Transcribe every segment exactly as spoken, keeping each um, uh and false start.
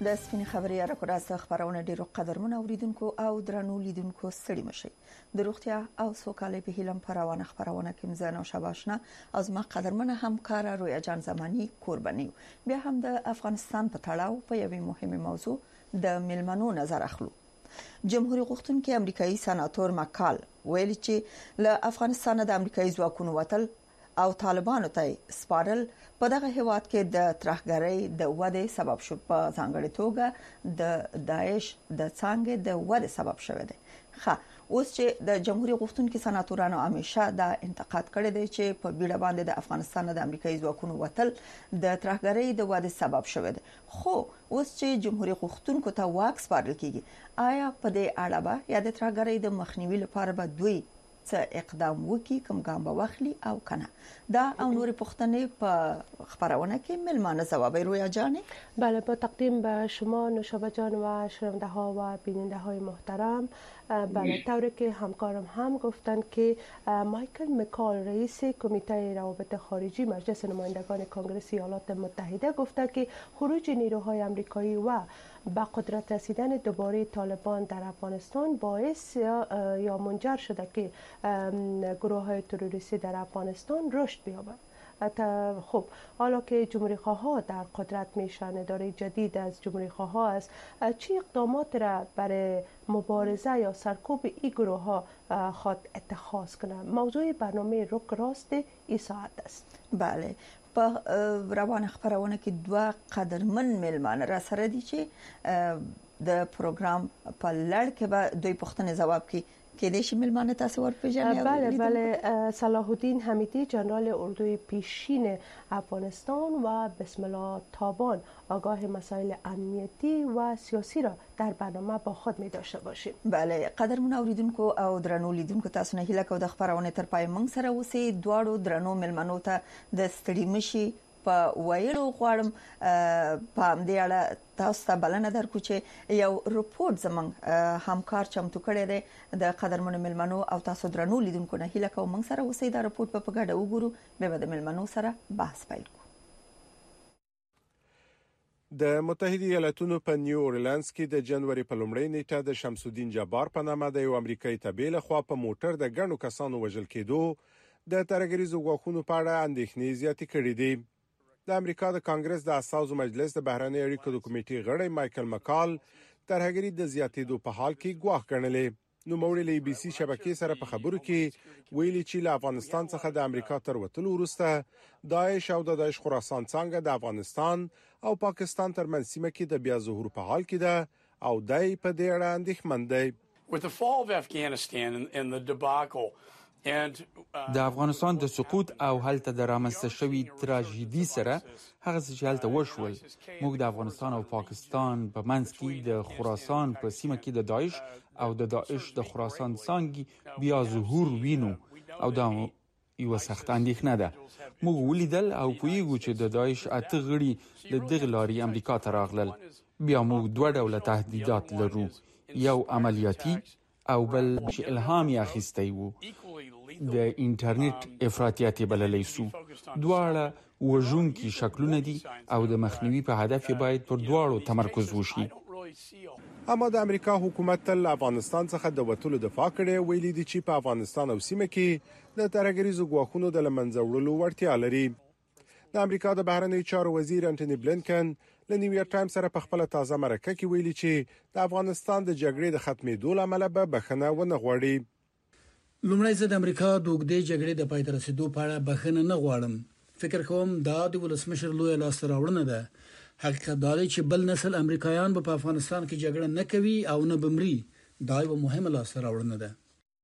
د سپین خبري راکوراس خبرونه ډیرو قدرمن اوریدونکو او درنو لیدونکو ستړي مشي د روغتیا او سوکالۍ په هیلم پروانه خبرونه کوم زنه او شباشنه از ما قدرمن همکار رویا جان زمانی قرباني بیا هم د افغانستان په تړاو په یوه مهمه موضوع د ملمنو نظر اخلو. جمهوریت غوښتونکي امریکایي سناتور مکال ویلي چې له افغانستان د امریکایي ځواکونو وتل او طالبانو ته سپارل په دغه هیواد کې د ترهګرۍ د ودې سبب شو، په ځانګړي توګه د داعش د څنګه د ودې سبب شوی دی. ښه اوس چې د جمهوریت غوښتونکي سناتورانو همیشه دا انتقاد کړی دی چې په بیړه باندې د افغانستان د امریکایي ځواکونو وتل د ترهګرۍ د ودې سبب شوی دی، خو اوس چې جمهوریت غوښتونکو ته واک سپارل کیږي، آیا په دې اړه به یا د ترهګرۍ د مخنیوي لپاره به دوی څه اقدام وکړي، کوم ګام به واخلي او کنه؟ دا او نور پوښتنې په خبرونه کې ملمانه جواب رویا جان. بله، با تقدیم به شما نوشابه جان و شنونده ها و بیننده های محترم. بله، طوری که همکارم هم گفتن که مایکل مکال رئیس کمیته روابط خارجی مجلس نمایندگان کنگره ایالات متحده گفته که خروج نیروهای آمریکایی و به قدرت رسیدن دوباره طالبان در افغانستان باعث یا منجر شده که گروه های تروریستی در افغانستان رشد بیابند. خب حالا که جمهوری خواه در قدرت میشن، اداره جدید از جمهوری خواه است، چه اقدامات را برای مبارزه یا سرکوب این گروه ها خود اتخاذ کنه؟ موضوع برنامه رک راست این ساعت است. بله، په روان خبرونه کې دوه قدرمن ملمان را سره دي چې د پروګرام په لړ کې به دوی پوښتنې جواب کوي. کې د شمال مانه تاسو ورپېژنئ؟ بله بله، صلاح الدین حمیدی جنرال اردوی پیشین افغانستان و بسم الله تابان آگاه مسائل امنیتی و سیاسی را در برنامه با خود می داشته باشیم. بله، قدرمن اوریدونکو او درنو لیدونکو تاسو نه هیله کوم د خبرونه تر پای موږ سره اوسئ. دواړو درنو ملمنو ته د ستړي مشي په وایلو غواړم په دې اړه تاسو ته بلنه درکو چې یو رپورت زمونږ همکار چمتو کړی دی د قدرمنو ملمنو او تاسو درنو لیدونکو نه هیله کوم موږ سره اوسئ. دا رپورت په ګډه وګورو، به د ملمنو سره بحث پیل کوو. د متحده ایالاتونو په نیو اورلینز کې د جنوري په لومړۍ نیټه د شمس الدین جبار په نامه د یو امریکایي تابع له خوا په موټر د ګڼو کسانو وژل کېدو د ترهګریزو غواخونو په اړه اندېښنې زیاتې کړې دي. د امریکا د کانګرس د اساسو مجلس د بهرنی اړیکو د کمیټې غړی مایکل مکال ترهګری د زیاتېدو په حال کې ګواښ ګڼلې. نو موږ له بي سي شبکې سره په خبرو کې ویلي چې له افغانستان څخه د امریکا تر وتلو وروسته داعش او د داعش خراسان څنګه د افغانستان او پاکستان ترمنځ سیمه کې د بیا ظهور په حال کې ده او دای په دې اړه اندېښمن دی. With the fall of Afghanistan and the debacle د افغانستان د سقوط او هلته د رامنځته شوي تراژیدي سره هغه څه چې هلته وشول، موږ د افغانستان او پاکستان په منځ کې د خراسان په سیمه کې د داعش او د داعش د خراسان څنګه بیا ظهور وینو او دا یو سخت اندېښنه ده. موږ ولیدل او پوهیږو چې د داعش اته غړي د دغه لارې امریکا ته راغلل. بیا موږ دوه ډوله تهدیدات لرو، یو عملیاتي او بل چې الهام یې اخیستی وو د انټرنیټ افراطیت بللی سو. دواړه وژونکي شکلونه دي او د مخنیوي په هدف باید پر دواړو تمرکز وشي. اما د امریکا حکومت تل افغانستان څخه د وټولو دفاع کړي، ویلي دي چې په افغانستان او سیمه کې د ترهګریزو غواخونو د لمنځه وړلو وړتیا لري. د امریکا د بهرنی چارو وزیر انټونی بلینکن له نیویارک ټایمز سره په خپل تازه مرکه کې ویلي چې د افغانستان د جګړې د ختمېدو لامل به بخښنه ونه غواړي. لومړی زه د امریکا د اوږدې جګړې د پای ته رسیدو په اړه بخښنه نه غواړم. فکر کوم دا د ولسمشر لوی لاسته راوړنه ده. حقیقت دا دی چې بل نسل امریکایان به په افغانستان کې جګړه نه کوي او نه بمري. دا یو مهمه لاسته راوړنه ده.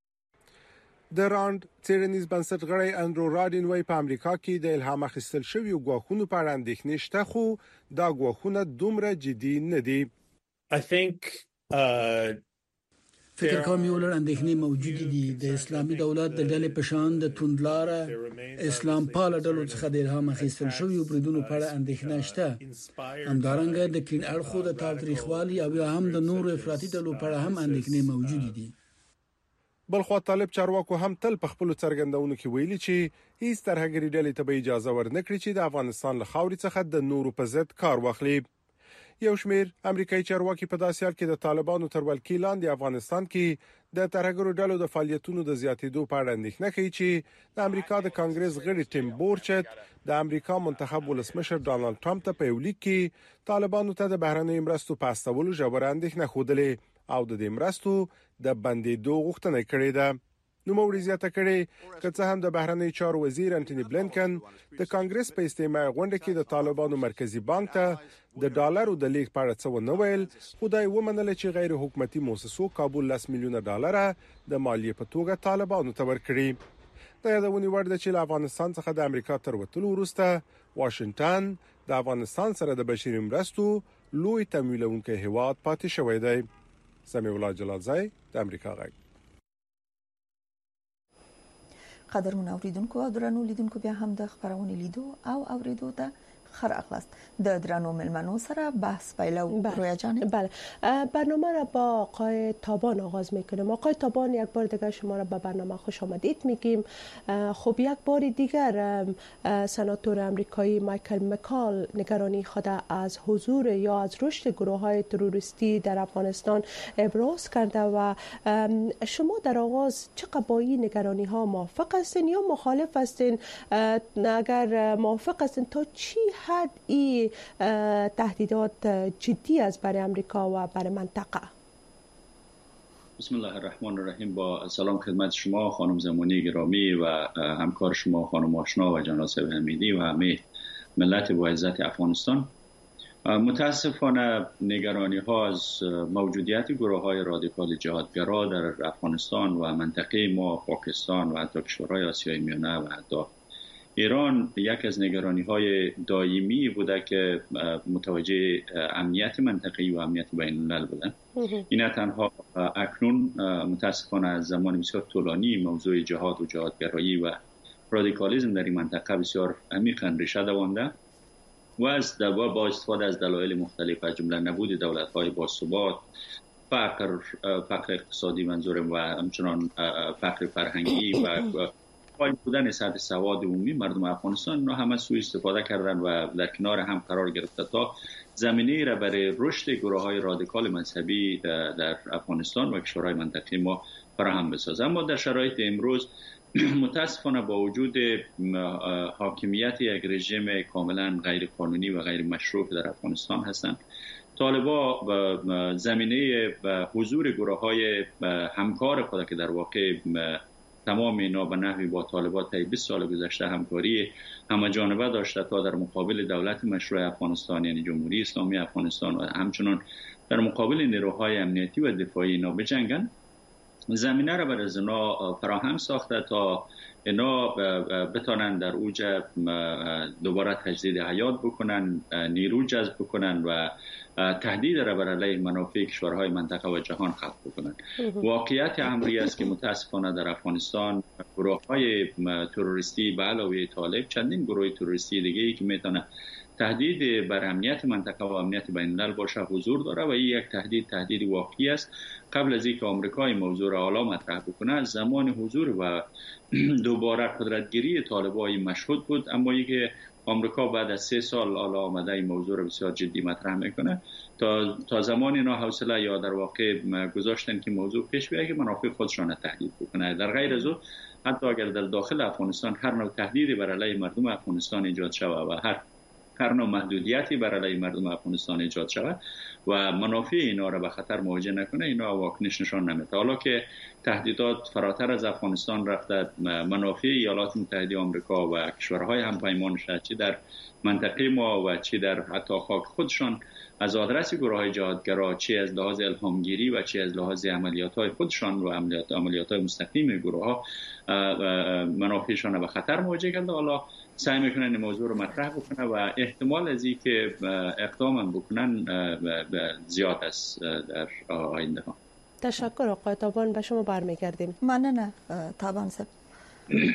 د راند څېړنیز بنسټ غړی انډرو راډین وایي په امریکا کې د الهام اخیستل شویو غواخونو په اړه اندېښنې شته، خو دا غواخونه دومره جدي نه دي. I think uh فکر کوم یو لړ اندېښنې موجود دي. د اسلامي دولت د ډلې په شان د توندلاره اسلام پال ډلو څخه د الهام اخیستل شویو بریدونو په اړه اندېښنه شته. همدارنګه د کین اړخو د تاریخوالي او هم د نورو افراطي ډلو په اړه هم اندېښنې موجود دي. بلخو طالب چارواکو هم تل په خپل څرګندونو کې ویلي چې هیڅ ترهګری ډلې ته به اجازه ورنکړي چې د افغانستان له خاورې څخه د نورو په ضد کار واخلي. یو شمیر امریکایي چارواکي په داسې حال کې د طالبانو تر ولکې لاندې افغانستان کې د ترهګرو ډلو د فعالیتونو د زیاتېدو په اړه اندېښنه کوي چې د امریکا د کانګرس غړي ټیم بورچت د امریکا منتخب ولسمشر ډانلډ ټرمپ ته په یو لیک کې طالبانو ته د بهرنۍ مرستو په استولو ژوره اندېښنه خوده او د دې مرستو د بندیدو غوښتنه کړې ده. نو موري زیاته کړي که څه هم د بهرنی چارو وزیر انټونی بلینکن د کانګرس په استماع غونډه کې د طالبانو مرکزی بانک ته د ډالرو د لیک په اړه څه ونه ویل، خدای ومنل چې غیر حکومتي مؤسسو کابل لس میلیونه ډالر د مالیې په توګه طالبانو ته ورکړي. د یادونې وړ ده چې له افغانستان څخه د امریکا تر وتلو وروسته واشنگټن د افغانستان سره د بشري مرستو لوی تمویلونکی هیواد پاتې شوی دی. سمیع الله جلالزی د امریکا غږ. قدرمن اوریدونکو او درنو لیدونکو بیا هم د خبرونه لیدو او اوریدو ته خراغلاست. د درنو ملمنو سره بحث پیلو. رویا جان. بله، برنامه را با آقای تابان آغاز میکنیم. آقای تابان یک بار دیگر شما را به برنامه خوش آمدید میگیم. خب یک بار دیگر سناتور امریکایی مایکل مکال نگرانی خود از حضور یا از رشد گروه های تروریستی در افغانستان ابراز کرده و شما در آغاز چقدر با این نگرانی ها موافق هستین یا مخالف هستین؟ اگر موافق هستین تا چی حد این تهدیدات جدی است برای امریکا و برای منطقه؟ بسم الله الرحمن الرحیم. با سلام خدمت شما خانم زمانی گرامی و همکار شما خانم آشنا و جناب صاحب حمیدی و همه ملت با عزت افغانستان. متاسفانه نگرانی ها از موجودیت گروه های رادیکال جهادگرا در افغانستان و منطقه ما، پاکستان و حتی کشورهای آسیای میانه و حتی ایران یک از نگرانی های دائمی بوده که متوجه امنیت منطقه‌ای و امنیت بین الملل بوده. این نه تنها اکنون متاسفانه از زمان بسیار طولانی موضوع جهاد و جهادگرایی و رادیکالیسم در این منطقه بسیار عمیقاً ریشه دوانده و از دوا با استفاده از دلایل مختلف از جمله نبود دولت‌های باثبات، فقر فقر اقتصادی منظورم و همچنان فقر فرهنگی و پایین بودن سطح سواد عمومی مردم افغانستان، اینا همه سوء استفاده کردن و در کنار هم قرار گرفته تا زمینه را برای رشد گروه‌های رادیکال مذهبی در افغانستان و کشورهای منطقه ما فراهم بسازد. اما در شرایط امروز متاسفانه با وجود حاکمیت یک رژیم کاملا غیر قانونی و غیر مشروع در افغانستان هستند، طالبان زمینه حضور گروه‌های همکار خود که در واقع تمام اینا به نحوی با طالبان طی بیست سال گذشته همکاری همه جانبه داشته تا در مقابل دولت مشروع افغانستان یعنی جمهوری اسلامی افغانستان و همچنان در مقابل نیروهای امنیتی و دفاعی اینا بجنگن، زمینه را برای اینا فراهم ساخته تا اینا بتانن در اوج دوباره تجدید حیات بکنن، نیرو جذب بکنن و تهدید را بر علیه منافع کشورهای منطقه و جهان خلق بکنن. واقعیت امری است که متاسفانه در افغانستان گروه‌های تروریستی به علاوه طالب چندین گروه تروریستی دیگه ای که میتونه تهدید بر امنیت منطقه و امنیت بین الملل باشه حضور داره و این یک تهدید تهدید واقعی است. قبل از اینکه آمریکا این موضوع را اعلام مطرح بکنه، زمان حضور و دوباره قدرتگیری طالبان مشهود بود، اما اینکه آمریکا بعد از سه سال حالا آمده این موضوع را بسیار جدی مطرح میکنه تا تا زمانی اینا حوصله یا در واقع گذاشتن که موضوع پیش بیاد که منافع خودشان تهدید بکنه. در غیر از او حتی اگر در داخل افغانستان هر نوع تهدیدی بر علیه مردم افغانستان ایجاد شود و هر هر نوع محدودیتی بر علیه مردم افغانستان ایجاد شود و منافع اینا را به خطر مواجه نکنه، اینا واکنش نشان نمیده. حالا که تهدیدات فراتر از افغانستان رفته، منافع ایالات متحده آمریکا و کشورهای همپیمانش چی در منطقه ما و چی در حتی خاک خودشان از آدرس گروه‌های جهادگرا، چی از لحاظ الهامگیری و چی از لحاظ عملیات‌های خودشان و عملیات عملیات‌های مستقیم گروه‌ها منافعشان را به خطر مواجه کرده، حالا سعی میکنن این موضوع رو مطرح بکنن و احتمال از این که اقدام بکنن زیاد است در آینده ها. تشکر آقای تابان، به شما برمیگردیم. مننه تابان صاحب.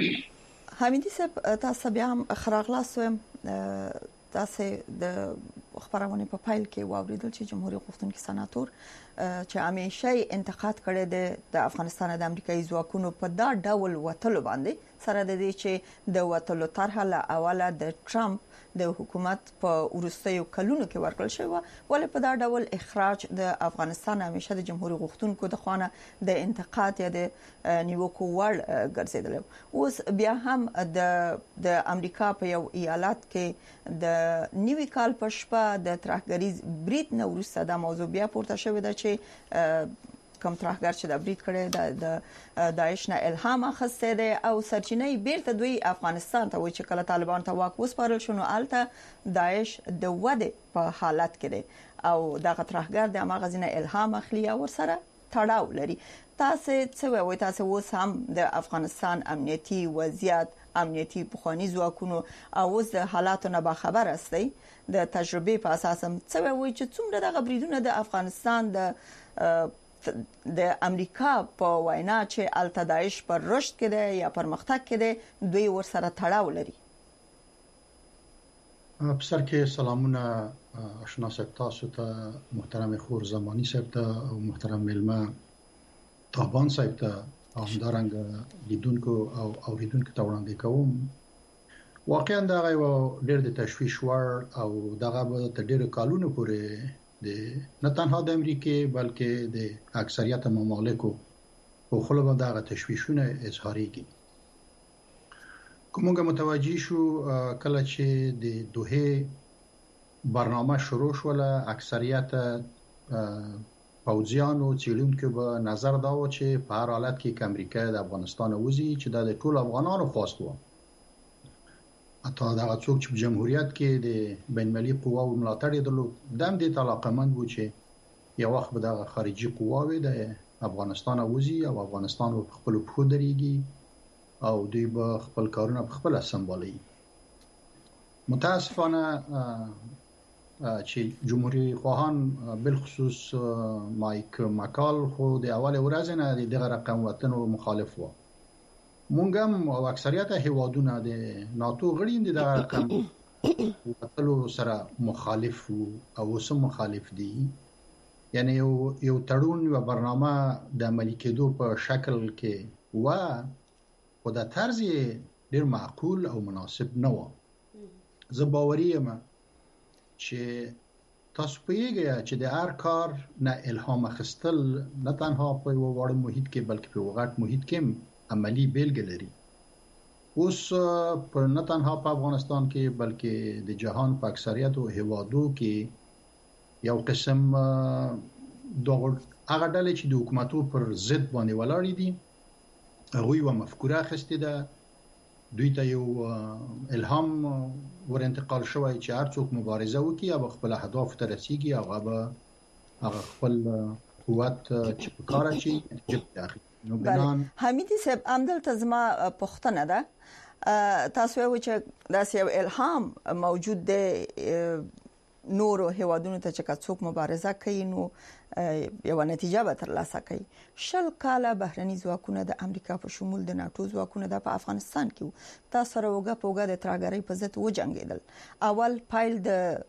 حمیدی صاحب تاسو بیا هم خراغلاست ویم تاسو د خبرونه په فایل کې واوریدل چې جمهوریت غوښتونکي سناتور چې همیشه انتقاد کړی دی د افغانستان د امریکایي ځواکونو په دا ډول وټلو باندې سره د دې چې د وټلو طرحه له اوله د ټرمپ د حکومت په ورستیو کلونو کې ورکړل شوی ولې په دا ډول اخراج د افغانستان همیشه د جمهوریت غوښتونکو د خوانه د انتقاد یا د نیوکو ور ګرځیدل اوس بیا هم د د امریکا په یو ایالت کې د نیوي کال په شپه د ترهګریز برید نه وروسته د موضوع بیا پورته شوې ده چې کوم ترهګر چې د برید کړي د داعش نه الهام اخیسته ده او سرچینې بیرته دوی افغانستان ته وایي چې کله طالبان ته واک وسپارل شو نو الته داعش د وده په حالت کې ده او دغه ترهګر د مغزینه الهام اخلي او سره تړاو لري تاسو څه وایي تاسو اوس هم د افغانستان امنیتي وضعیت امنیتي پخوانی ځواکونو او اوس د حالاتو نه خبر استئ د تجربه په اساس هم څه وایي چې څومره د بریدونو د افغانستان د د امریکا په وینا چې التداعش پر رشد کې ده یا پرمختګ کې ده دوی ورسره تړاو لري. په سر کې سلامونه آشنا صاحب تاسو ته محترم خور زمانی صاحب ته او محترم ملما طابان صاحب ته همدارنګ لیدونکو او اوریدونکو ته وړاندې کوم. واقعا دا یو ډېر د تشویش وړ او دغه به تر ډېر کالونو پورې د نه تنها د امریکای بلکې د اکثریت ممالکو په خپل به دغه تشویشونه اظهاريږي. کومه متوجي شو کله چې د دوه برنامه شروع شوله اکثریت پوځیانو چیرونکو به نظر داو چې په هر حالت کې امریکا د افغانستان وزي چې د ټول افغانانو خواست و. اته دا څوک چې جمهوریت کې د بین المللي قواو ملاتړ درلود دم دې علاقمند و چې یو وخت به د خارجي قواوې د افغانستان وزي او افغانستان په خپل پخو دريږي او دوی به خپل کارونه په خپل سمبالي. متاسفانه چې جمهوریت خواهان بالخصوص مایک مکال خو د اول ورځ نه دغه رقم وطنو مخالف و. مونږ هم او اکثریت هیوادونه د ناتو غړي دي دغه رقم وطلو سره مخالف او سم مخالف دي. یعنی یو یو تړون یو برنامه د عملي کېدو په شکل کې و خو د طرز ډیر معقول او مناسب نه و. زه باوري یم چې تاسو پیږئ چې د هر کار نه الهام اخیستل نه تنها په یو وړ محیط کې بلکې په وغټ محیط کې عملی بیلګې لري. اوس په نه تنها په افغانستان کې بلکې د جهان په اکثریت او هیوادو کې یو قسم دغه هغه ډلې چې د حکومتو پر ضد باندې ولاړ دي هغه یو مفکوره اخیستې ده. دوی ته یو الهام ور انتقال شوی چې هر څوک مبارزه وکړي او خپل اهداف ته رسیږي او هغه هغه خپل قوت چې په کار اچي جبه نو بنان حمیدی صاحب عمدل تزما پختنه ده تاسو یو چې داس یو الهام موجود دی نورو هیوادونو ته چې څوک مبارزه کوي نو یو نتیجه به ترلاسه کوي. شل کاله بهرني ځواکونه د امریکا په شمول د ناتو ځواکونه د په افغانستان کې تاسو سره وګه پوګه د ترهګرۍ په ضد و جنگیدل. اول پایل د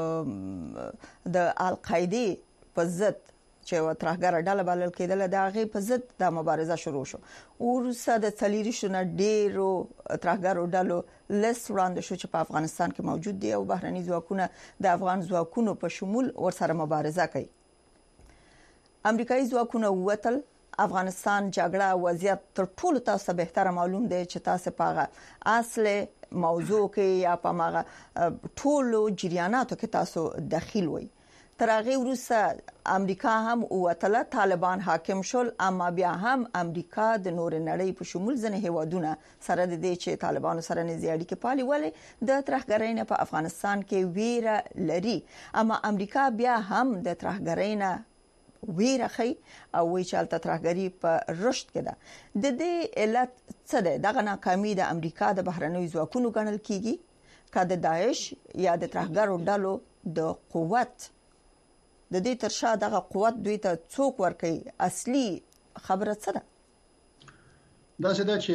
د القاعده په ضد چې و ترهګر ډله بلل کېدل د هغه په ضد د مبارزه شروع شو. ورسره د څلیری شونه ډیرو ترهګر ډلو لس وړاندې شو چې په افغانستان کې موجود دي او بهرني ځواکونه د افغان ځواکونو په شمول ورسره مبارزه کوي. امریکایي ځواکونه وتل افغانستان جګړه وضعیت تر ټولو تاسو به تر معلوم دی چې تاسو په اصل موضوع کې یا په ماغه ټولو جریاناتو کې تاسو داخل وي. تر هغه وروسته امریکا هم وتله طالبان حاکم شول اما بیا هم امریکا د نور نړۍ په شمول ځنه هیوادونه سره د دې چې طالبان سره نږدې اړیکې پالي ولې د ترهګرۍ نه په افغانستان کې ویره لري اما امریکا بیا هم د ترهګرۍ نه ویره خي او وی چې الته ترهګری په رشد کې ده. د دې علت څه ده؟ دغه ناکامي د امریکا د بهرنیو ځواکونو ګڼل کیږي کله د داعش یا د ترهګرو ډلو د قوت د دې ترشا دغه قوت دوی ته څوک ورکي اصلي خبره څه ده؟ دا څه ده چې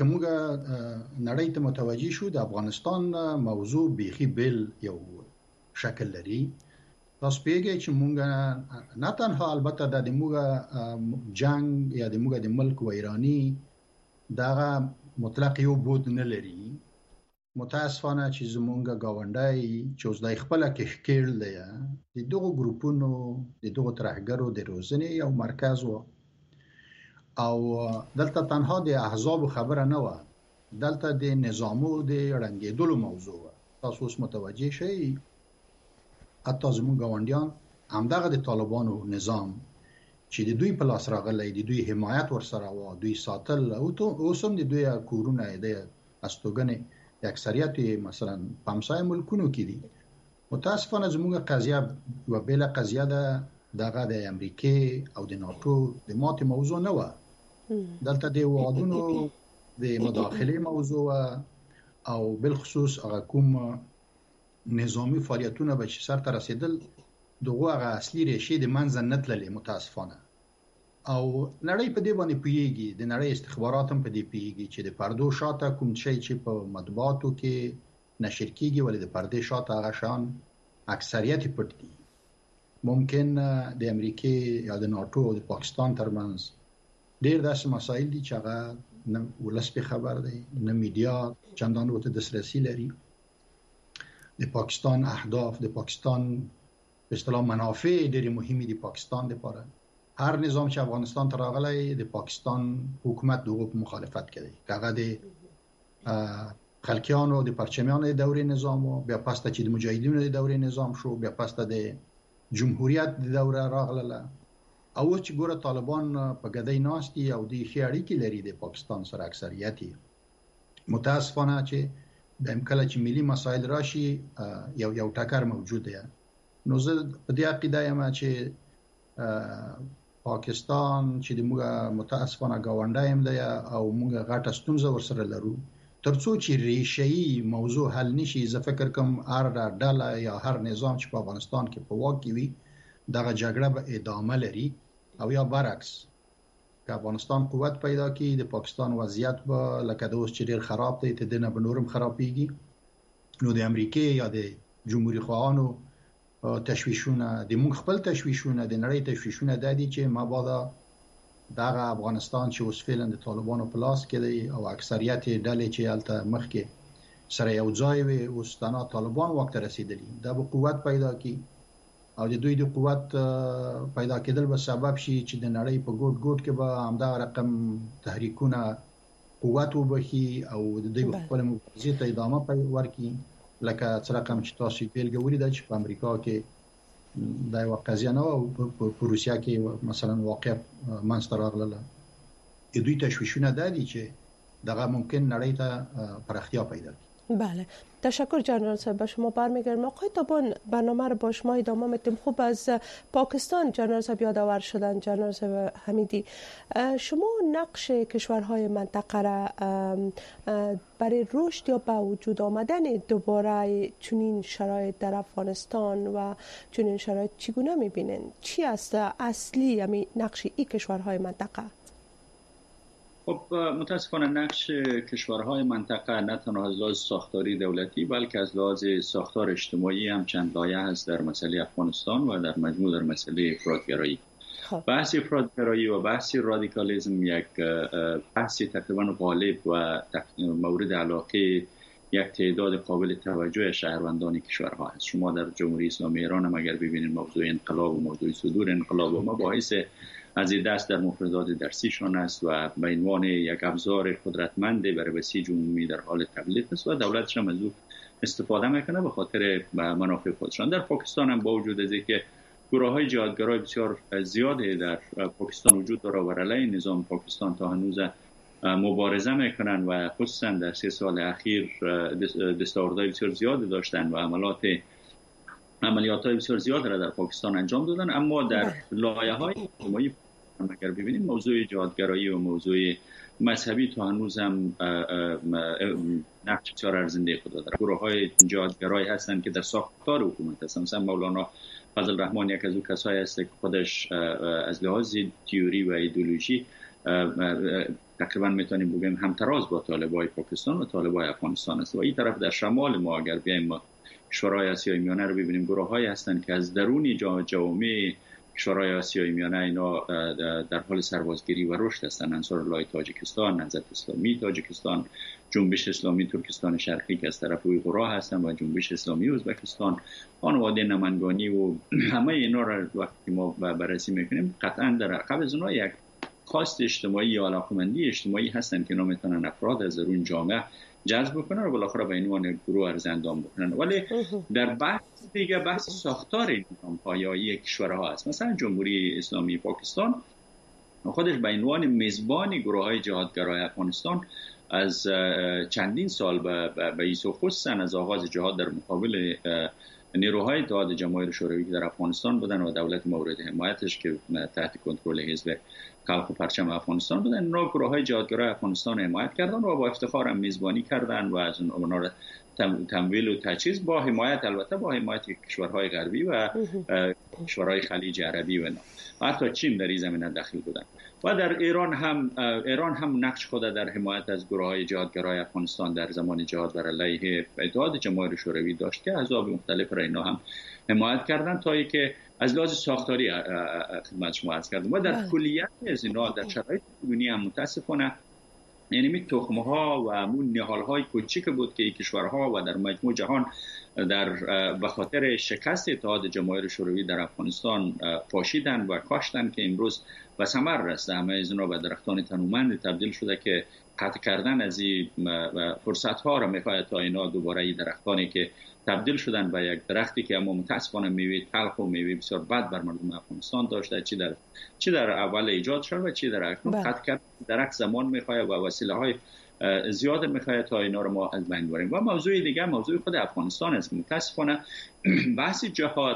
کومه نړۍ ته متوجي شو د افغانستان موضوع بيخي بل یو شکل لري. تاسو پیږئ چې مونږ نه تنها البته د موږ جنگ یا د موږ د ملک ویرانی دغه مطلق یو بود نه لري. متاسفانه چې زمونږ گاونډای چې اوس د خپل کې ښکېل دی د دغه ګروپونو د دغه ترهګرو د روزنې یو مرکز و او دلته تنها د احزاب خبره نه و، دلته د نظامو د رنګېدلو موضوع و. تاسو اوس متوجه شئ حتی زموږ گاونډیان همدغه د طالبانو نظام چې د دوی په لاس راغلی د دوی حمایت ورسره و، دوی ساتل او اوس هم د دوی کورونه د استوګنې د اکثریت مثلا په همسایه ملکونو کې دي. متاسفانه زموږ قضیه و بل قضیه ده دغه د امریکای او د ناتو د ماتې موضوع نه و، دلته د وادونو د مداخله موضوع او بل خصوص هغه کوم نظامی فعالیتونه به سر ته رسیدل دغه هغه اصلي ریښې د منځ نه تللې متاسفانه. او نړۍ په دې باندې پیږي، د نړۍ استخبارات هم په دې پیږي چې د پردو شاته کوم شی چې په مطبوعاتو کې نشر کیږي ولې د پردې شاته هغه شان اکثریت پټ دي. ممکن د امریکای یا د ناتو او د پاکستان ترمنځ ډېر داسې مسایل دي چې هغه نه ولس په خبر دی، نه میډیا چندان ورته دسترسي لري. د پاکستان اهداف، د پاکستان په اصطلاح منافع ډېر مهمه دي پاکستان لپاره. هر نظام چې افغانستان ته راغلی د پاکستان حکومت دغه مخالفت کوي. هغه د خلکیانو د پرچمیانو د دورې نظام او بیا پسته چې د مجاهدینو د دورې نظام شو، بیا پسته د جمهوریت د دوره راغله او چې ګوره طالبان په ګدای ناشتي او د ښه اړیکې لري د پاکستان سره اکثریت. متاسفانه چې د امکانه چې ملي مسایل راشي یو یو ټکر موجود دی. نو زه په دې عقیده یم چې پاکستان چې د موږ متاسفانه گاونډای هم دی او موږ غټه ستونزه ورسره لرو، ترڅو چې ریشه‌ای موضوع حل نشي زه فکر کوم هر ډله یا هر نظام چې په افغانستان کې په واک کې وي دغه جګړه به ادامه لري او یا برعکس که افغانستان قوت پیدا کړي د پاکستان وضعیت به لکه د اوس چې ډیر خراب دی ته دنه به نورم خرابېږي. نو د امریکای یا د جمهوریت خواهانو تشویشونه د موږ خپل تشویشونه د نړۍ تشویشونه د دي چې مابادا دغه افغانستان چې اوس فعلا د طالبانو په لاس کې دی او اکثریت ډلې چې الته مخ کې سره یو ځای وي اوس تنها طالبان وخت رسیدلی دا به قوت پیدا کړي او د دوی د قوت پیدا کېدل به سبب شي چې د نړۍ په ګوټ ګوټ کې به همدا رقم تحریکونه قوت وبخي او د دوی خپل مبارزې ته ادامه ورکړي. لکه څرګند چې تاسو بیلګه ولیدل چې په امریکا کې دا یو قضیه نه او په روسیا کې مثلا واقع منځته راغله. د دوی تشویشونه د دي چې دغه ممکن نړۍ ته پراختیا پیدا کړي. بله، تشکر جنرال صاحب. به شما برمیگردم. آقای تابان برنامه رو با شما ادامه میدیم. خوب از پاکستان جنرال صاحب یادآور شدن. جنرال صاحب حمیدی، شما نقش کشورهای منطقه را برای رشد یا به وجود آمدن دوباره چنین شرایط در افغانستان و چنین شرایط چگونه میبینین؟ چی است اصلی همین نقش این کشورهای منطقه؟ خب متاسفانه نقش کشورهای منطقه نه تنها از لحاظ ساختاری دولتی بلکه از لحاظ ساختار اجتماعی هم چند لایه هست در مسئله افغانستان و در مجموع در مسئله افراطگرایی. بحث افراطگرایی و بحث رادیکالیسم یک بحث تقریبا غالب و مورد علاقه یک تعداد قابل توجه شهروندان کشورها است. شما در جمهوری اسلامی ایران هم اگر ببینید موضوع انقلاب و موضوع صدور انقلاب و مباحث از این دست در مفردات درسیشان است و به عنوان یک ابزار قدرتمند برای بسیج عمومی در حال تبلیغ است و دولتش هم از او استفاده میکنه به خاطر منافع خودشان. در پاکستان هم با وجود از اینکه گروه‌های جهادگرای بسیار زیادی در پاکستان وجود داره و علیه نظام پاکستان تا هنوز مبارزه میکنن و خصوصا در سه سال اخیر دستاوردهای بسیار زیادی داشتن و عملات عملیات‌های بسیار زیاد را در پاکستان انجام دادن، اما در لایه‌های اجتماعی اگر ببینیم موضوع جهادگرایی و موضوع مذهبی تا هنوز هم نقش بسیار ارزنده خود داره. گروه‌های جهادگرایی هستند که در ساختار حکومت هستند. مثلا مولانا فضل الرحمن یک از اون کسایی است که خودش از لحاظ تئوری و ایدئولوژی تقریبا میتونیم بگیم همتراز با طالبای پاکستان و طالبای افغانستان است و این طرف در شمال ما اگر بیایم کشورهای آسیای میانه رو ببینیم، گروه‌هایی هستند که از درون جامعه کشورهای آسیای میانه اینا در حال سربازگیری و رشد هستند. انصارالله تاجیکستان، نهضت اسلامی تاجیکستان، جنبش اسلامی ترکستان شرقی که از طرف اویغورها هستند و جنبش اسلامی ازبکستان، خانواده نمنگانی و همه اینا را وقتی ما بررسی میکنیم قطعا در عقب از اونها یک خواست اجتماعی یا علاقمندی اجتماعی هستند که نمیتونن افراد از درون جامعه جذب بکنن و بالاخره به عنوان گروه ارزندام بکنن. ولی در بحث دیگه بحث ساختار نظام پایه‌ای کشورها است. مثلا جمهوری اسلامی پاکستان خودش به عنوان میزبان گروه‌های جهادگرای افغانستان از چندین سال به ایسو خصوصا از آغاز جهاد در مقابل نیروهای اتحاد جماهیر شوروی که در افغانستان بودن و دولت مورد حمایتش که تحت کنترل حزب خلق و پرچم افغانستان بودن، اونا گروه‌های جهادگرای افغانستان حمایت کردن و با افتخار هم میزبانی کردن و از اونا را تمویل و تجهیز با حمایت، البته با حمایت کشورهای غربی و کشورهای خلیج عربی و حتی چین در این زمینه داخل بودن. و در ایران هم ایران هم نقش خود در حمایت از گروه‌های جهادگرای افغانستان در زمان جهاد بر علیه اتحاد جماهیر شوروی داشت که احزاب مختلف را اینا هم حمایت کردن تا اینکه از لحاظ ساختاری خدمت شما عرض کردم. و در کلیت از اینا در شرایط کنونی هم متاسفانه یعنی می تخم‌ها و همون نهال‌های کوچیک بود که کشورها و در مجموع جهان در به خاطر شکست اتحاد جماهیر شوروی در افغانستان پاشیدن و کاشتن که امروز به ثمر رسیده. همه از اینا به درختان تنومند تبدیل شده که قطع کردن از این فرصت‌ها را می‌خواهد تا اینا دوباره این درختانی که تبدیل شدن به یک درختی که اما متأسفانه میوه تلخ و میوه بسیار بد بر مردم افغانستان داشته، چی در چی در اول ایجاد شد و چی در اکنون قطع کردن درخت زمان می‌خواهد و وسیله‌های زیاد می‌خواهد تا اینا رو ما از بین ببریم. و موضوع دیگه موضوع خود افغانستان است. متأسفانه بحث جهاد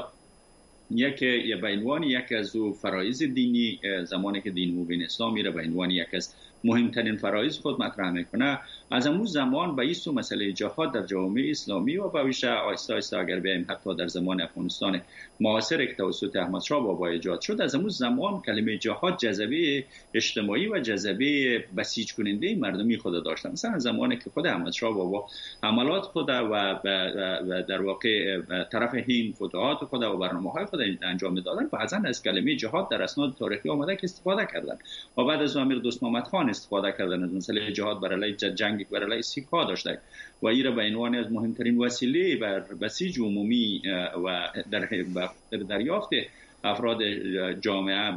یک به عنوان یک از او فرایض دینی زمانی که دین مبین اسلامی را به عنوان یک از مهمترین فرایض خود مطرح میکنه، از اون زمان به ایسو مسئله جهاد در جامعه اسلامی و به ویژه آیسته آیسته اگر بیایم حتی در زمان افغانستان معاصر که توسط احمد شاه بابا ایجاد شد، از اون زمان کلمه جهاد جذبه اجتماعی و جذبه بسیج کننده مردمی خود داشت. مثلا زمانی که خود احمد شاه بابا حملات خود و در واقع طرف هند فتوحات خود و برنامه‌های خود انجام میدادن، بعضا از کلمه جهاد در اسناد تاریخی آمده که استفاده کردن و بعد از امیر دوست محمد خان استفاده کردن از مسئله جهاد بر علیه جنگ بر علیه سیک‌ها داشته و این را به عنوان از مهمترین وسیله بر بسیج عمومی و در دریافت افراد جامعه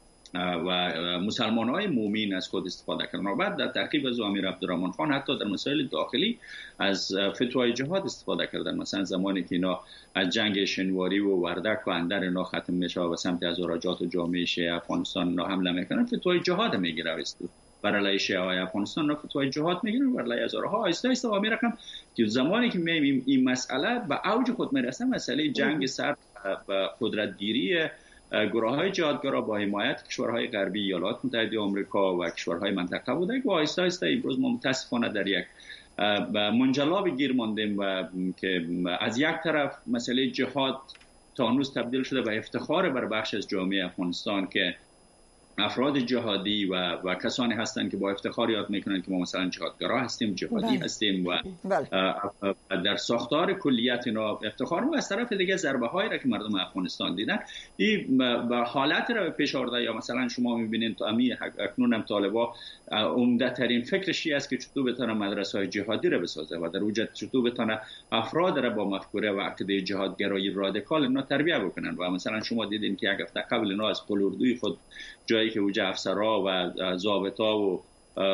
و مسلمان‌های مومن از خود استفاده کردن. و بعد در تعقیب از امیر عبدالرحمن خان حتی در مسائل داخلی از فتوای جهاد استفاده کردن. مثلا زمانی که اینا از جنگ شنواری و وردک و اندر اینا ختم میشه و سمت از اراجات و جامعه شیعه افغانستان اینا حمله میکنن، فتوای جهاد میگیره است بر علیه شیعه‌های افغانستان را فتوای جهاد میگیرن بر علیه هزارها آیسته آیسته و میرقم که زمانی که میبینیم این مسئله به اوج خود میرسه، مسئله جنگ سرد و قدرتگیری گروه‌های جهادگرا با حمایت کشورهای غربی، ایالات متحده آمریکا و کشورهای منطقه بوده که آیسته آیسته امروز ما متاسفانه در یک منجلاب گیر ماندیم و که از یک طرف مسئله جهاد تا هنوز تبدیل شده به افتخار بر بخش از جامعه افغانستان که افراد جهادی و و کسانی هستند که با افتخار یاد میکنن که ما مثلا جهادگرا هستیم، جهادی بله. هستیم و بله. در ساختار کلیت اینا افتخار. و از طرف دیگه ضربه هایی را که مردم افغانستان دیدن این به حالت را پیش آورده. یا مثلا شما میبینید تو امی اکنون هم طالبا عمده ترین فکرشی است که چطور بتونه مدرسه های جهادی را بسازه و در وجود چطور بتونه افراد را با مفکوره و عقیده جهادگرایی رادیکال اینا تربیت بکنن. و مثلا شما دیدین که یک هفته قبل اینا از قلوردوی خود جایی که وجه افسرها و ضابطا و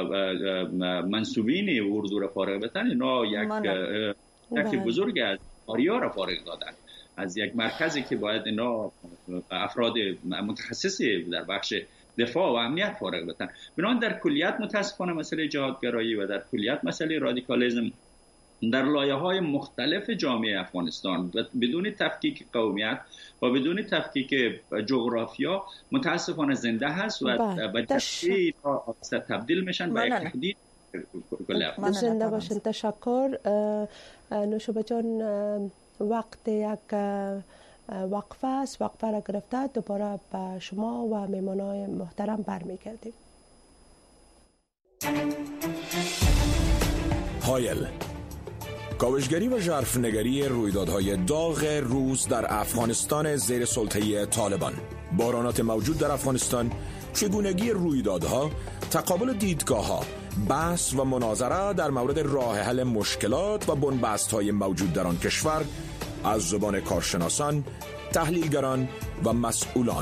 منصوبین اردو را فارغ بتن، اینا یک یک بزرگ از آریا را فارغ دادن از یک مرکزی که باید اینا افراد متخصصی در بخش دفاع و امنیت فارغ بتن. بنابراین در کلیت متاسفانه مسئله جهادگرایی و در کلیت مسئله رادیکالیسم در لایه‌های مختلف جامعه افغانستان بدون تفکیک قومیت و بدون تفکیک جغرافیا متاسفانه زنده هست و به تدریج تبدیل میشن به یک تهدید کل افغانستان. زنده باشین. تشکر. نوشابه جان، وقت یک وقفه است، وقفه را گرفته دوباره به شما و مهمانان محترم برمیگردیم. پایل کاوشگری و ژرفنگری رویدادهای داغ روز در افغانستان زیر سلطه طالبان، بحرانات موجود در افغانستان، چگونگی رویدادها، تقابل دیدگاه‌ها، بحث و مناظره در مورد راه حل مشکلات و بنبست‌های موجود در آن کشور از زبان کارشناسان، تحلیلگران و مسئولان.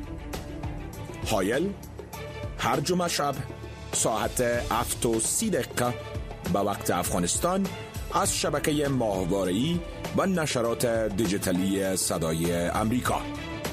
حایل هر جمعه شب ساعت هفت و سی دقیقه به وقت افغانستان از شبکه ماهواره‌ای و نشرات دیجیتالی صدای امریکا.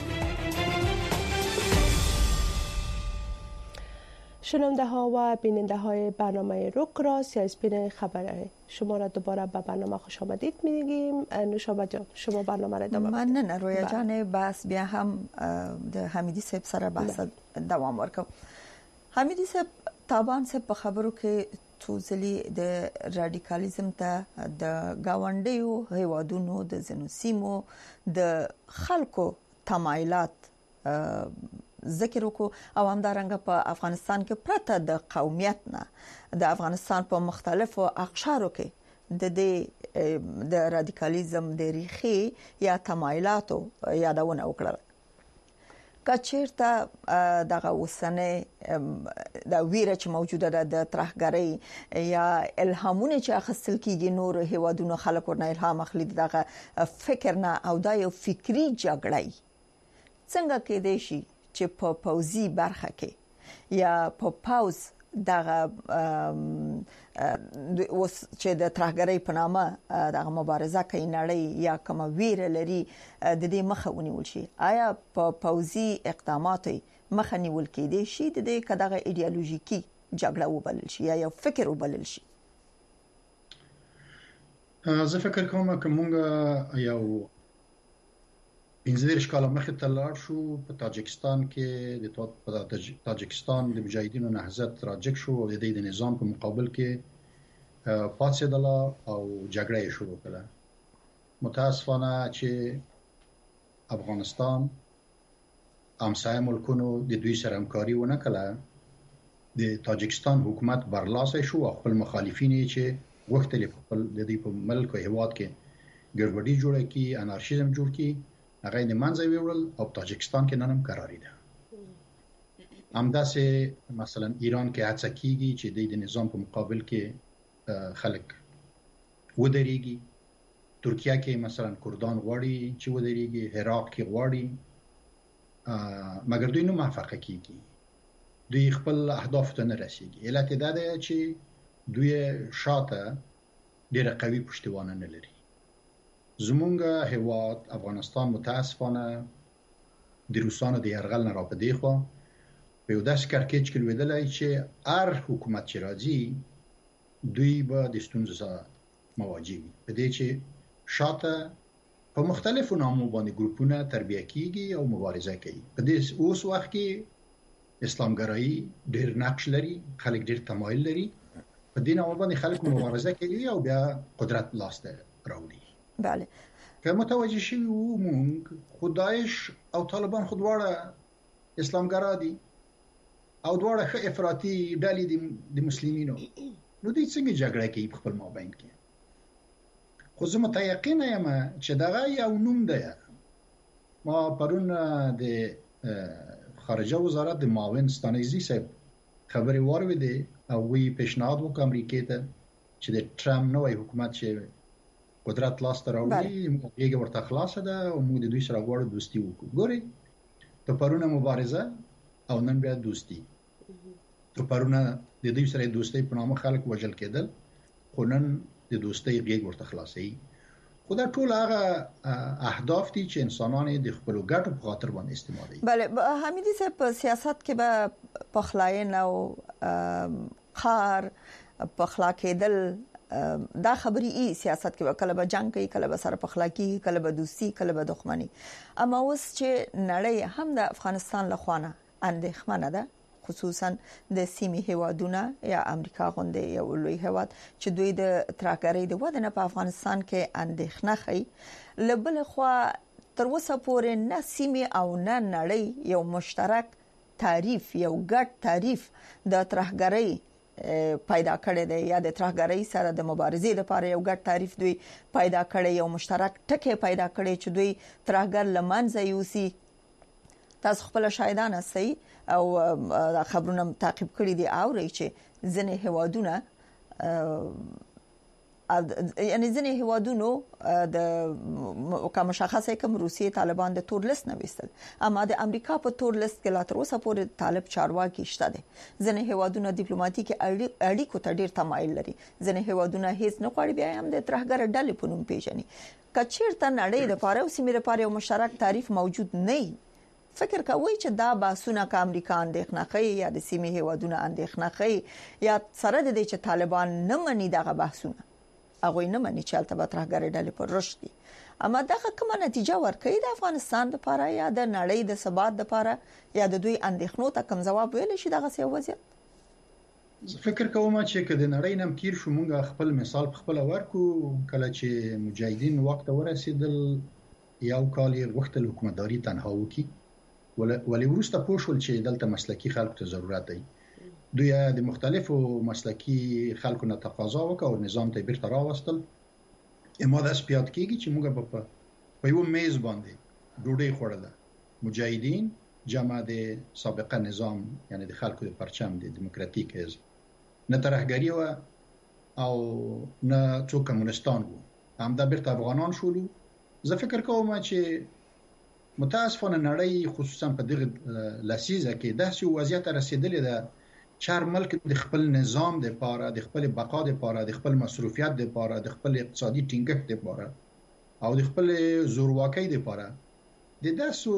شنونده ها و بیننده های برنامه روک راست یا اسپین خبره شما را دوباره به برنامه خوش آمدید میگیم. نوشابه جان شما برنامه را ادامه بدید. من نه رویا جان بس بیا هم د حمیدی صاحب سره بحث دوام ورکو. حمیدی صاحب طبعا صاحب په خبرو کې توزلی د رادیکالیزم ته د گاونډیو هیوادونو د زنوسیمو د خلکو تمایلات ذکر وکړو او همدارنګه په افغانستان کې پرته د قومیت نه د افغانستان په مختلفو اقشارو کې د دې د رادیکالیزم د ریخي یا تمایلاتو یادونه وکړه. کچیرته دغه وسنه د ویره چې موجوده ده د ترهګرۍ یا الهامونه چې اخیستل کیږي نور هیوادونو خلکو نه الهام اخلي دغه فکر نه او دا یو فکری جګړه څنګه کېدای شي چې په پوزي برخه کې یا په پاوز دغه چې د ترهګرۍ په نامه دغه مبارزه کوي نړۍ یا کوم ویره لري د دې مخه ونیول شي. آیا په پوزي اقداماتو مخه نیول کېدای شي د دې کداغه ایدئولوژیکي جګړه وبلل شي یا یو فکر وبلل شي؟ زه فکر کوم چې موږ یو پنځه کاله مخکې تلل شو په تاجکستان کې د تاجکستان د مجاهدینو نهضت راجک شو او د دې د نظام په مقابل کې پاتېدل او جګړه شروع کړه. متاسفانه چې افغانستان همسایه ملکونو د دوی سره همکاري ونه کړه. د تاجکستان حکومت برلاسه شو او خپل مخالفین چې وختلې خپل د دې په ملک او هیواد کې ګډوډي جوړه کی انارشیزم جوړ کی هغه د منځوي وړل او تاجکستان کې ننم قراری ده. همداسې مثلا ایران کې هڅه کیږي چې د نظام په مقابل کې خلک ودرېږي. ترکیه کې مثلا کردان غواړي چې ودرېږي، عراق کې غواړي، مګر دوی نه موافقه کیږي. دوی خپل اهداف ته نه رسیږي. علت دا ده چې دوی شاته ډېر قوي پشتوانه نه لري. زمونږ هیواد افغانستان متاسفانه د روسانو د یرغل نه را پدې خو په یو داس کارکېچ کې لویدلای چې هر حکومت چې راځي دوی به د ستونزو سره مواجه وي. په دې چې شاته په مختلفو نامو باندې ګروپونه تربیه کیږي او مبارزه کوي. په دې اوس وخت کې اسلامګرایي ډېر نقش لري، خلک ډېر تمایل لري. په دې نامو باندې خلک مبارزه کوي او بیا قدرت لاسته راوړي. بله که متوجه شوی وو مونږ خدایش او طالبان خودواړه اسلامګرا دي او دواړه ښه افراطي ډلې د مسلمانینو، نو دوی څنګه جګړه کوي په خپل مابین کې؟ خو زه متيقن یم چې دغه یو نوم دی. ما پرون د خارجه وزارت د معاون ستانکزي صاحب خبري واورېدې او وی پیشنهاد وکړ امریکا ته چې د ټرمپ نوې حکومت چې قدرت لاس ته راوړي یې ورته خلاصه ده او موږ د دوی سره غواړو دوستي وکړو. ګوري ته پرونه مبارزه او نن بیا دوستي. ته پرونه د دوی سره دوستي په نامه خلک وجل کېدل، خو نن د دوستي غېږ ورته خلاصي. خو دا ټول هغه اهداف دي چې انسانان د خپل ګټو په خاطر باندې استعمالوي. بله حمیدي صاحب په سیاست کې به پخلاین او قهر پخلا کېدل دا خبري ای سیاست کې کله به جنگ کوي، کله به سره پخلاکی، کله به دوستي، کله به دښمنی. اما اوس چې نړۍ هم د افغانستان لخوانه اندېښمنه ده، خصوصا د سیمې هیوادونه یا امریکا غونډه یو لوی هیواد چې دوی د ترهګرۍ د ودانه په افغانستان کې اندېښنه کوي. لبل خو تر اوسه پورې نه سیمې او نه نړۍ یو مشترک تعریف، یو ګډ تعریف د ترهګرۍ پیدا کړی دی یا د ترهګرۍ سره د مبارزې لپاره یو ګډ تعریف دوی پیدا کړی یو مشترک ټکی پیدا کړی چې دوی ترهګر لمنځه یوسي. تاسو خپل شاهدان سي او خبرونه تعقیب کړی دي او رې چې ځنې هوادونه یعنی ځنې هوادونو د کوم شخصه کوم روسیې طالبان د تور لیست نه وستل اما د امریکا په تور لیست کې لا تر اوسه پورې طالب چارواکي شته دي. ځنې هوادونه ډیپلوماټیک اړیکو ته ډیر تمایل لري. ځنې هوادونه هیڅ نه غواړي بیا هم د ترهګر ډلې په نوم پیژني. کچیرته نړۍ د پاره او سیمه لپاره یو مشترک تعریف موجود نه وي، فکر کوي چې دا باسونه کا امریکا اندېښنه کوي یا د سیمه هوادونه اندېښنه کوي یا سره د دې چې طالبان نه مني دغه بحثونه هغه نه مني چې البته ترهګر ډلې پر رشد دي. اما دغه کومه نتیجه ورکړي د افغانستان لپاره یا د نړۍ د ثبات لپاره یا د دوی اندېښنو ته کوم جواب ویل شي دغه څه وضعیت؟ فکر کوم چې کله نړۍ نم تیر شو مونږ خپل مثال خپل ورکو کله چې مجاهدین وخت ورسېدل یو کال یې وختل حکومتداري تنها وکي ولی ورسته پوښول چې دلته مسلکی خلکو ته ضرورت دی. دوی د مختلفو مسلکی خلکو نه تقاضا وکړه او نظام ته بیرته راوستل. اما د سپیات کېږي چې موږ په په یو میز باندې ډوډۍ خوړله، مجاهدین جمع د سابقه نظام یعنی د خلکو د پرچم د دیموکراتیک حزب نه ترهګری و او نه څوک کمونستان وو، هم دا بیرته افغانان شولو. زه فکر کوم چې متاسفانه نړۍ خصوصا په دغه لسیزه کې داسې وضعیت رسیدلې ده چې هر ملک د خپل نظام د لپاره د خپل بقا د لپاره د خپل مصروفیت د لپاره د خپل اقتصادي ټینګښت د لپاره او د خپل زورواکۍ د لپاره د داسو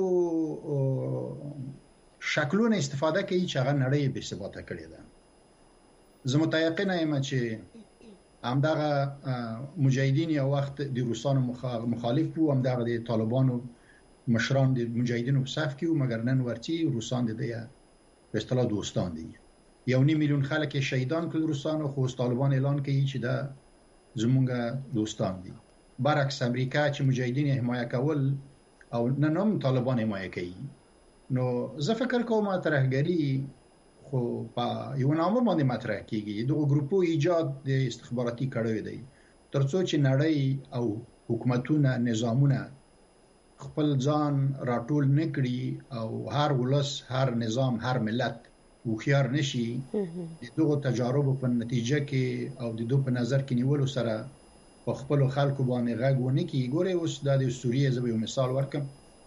شکلونو استفاده کوي چې هغه نړۍ به ثبات کړي ده. زه متيقن یم چې همدغه مجاهدین یو وخت د روسانو مخالف وو، همدغه د طالبانو مشران د مجاهدینو په صف کې وو، مګر نن ورتي روسان د دې په اصطلاح دوستان دي. یو نیم میلیون خلک شهیدان کړل روسانو، خو طالبان اعلان کوي چې دا زمونږ دوستان دي. برعکس امریکا چې مجاهدین حمایه کول او نن هم طالبان حمایه کوي. نو زه فکر کوم ترهګری خو په یو نامه باندې مطرح کیږي. دغه ګروپو ایجاد د استخباراتي کړوي دی ترڅو چې نړۍ او حکومتونه نظامونه خپل ځان راټول نکړي او هر ولس هر نظام هر ملت وخيار نشي د دغه تجارب په نتیجه کې او د دوه په نظر کې نیولو سره په خپل خلکو باندې غږ ونه کی. ګوره اوس د سوریه زو یو مثال ورکم.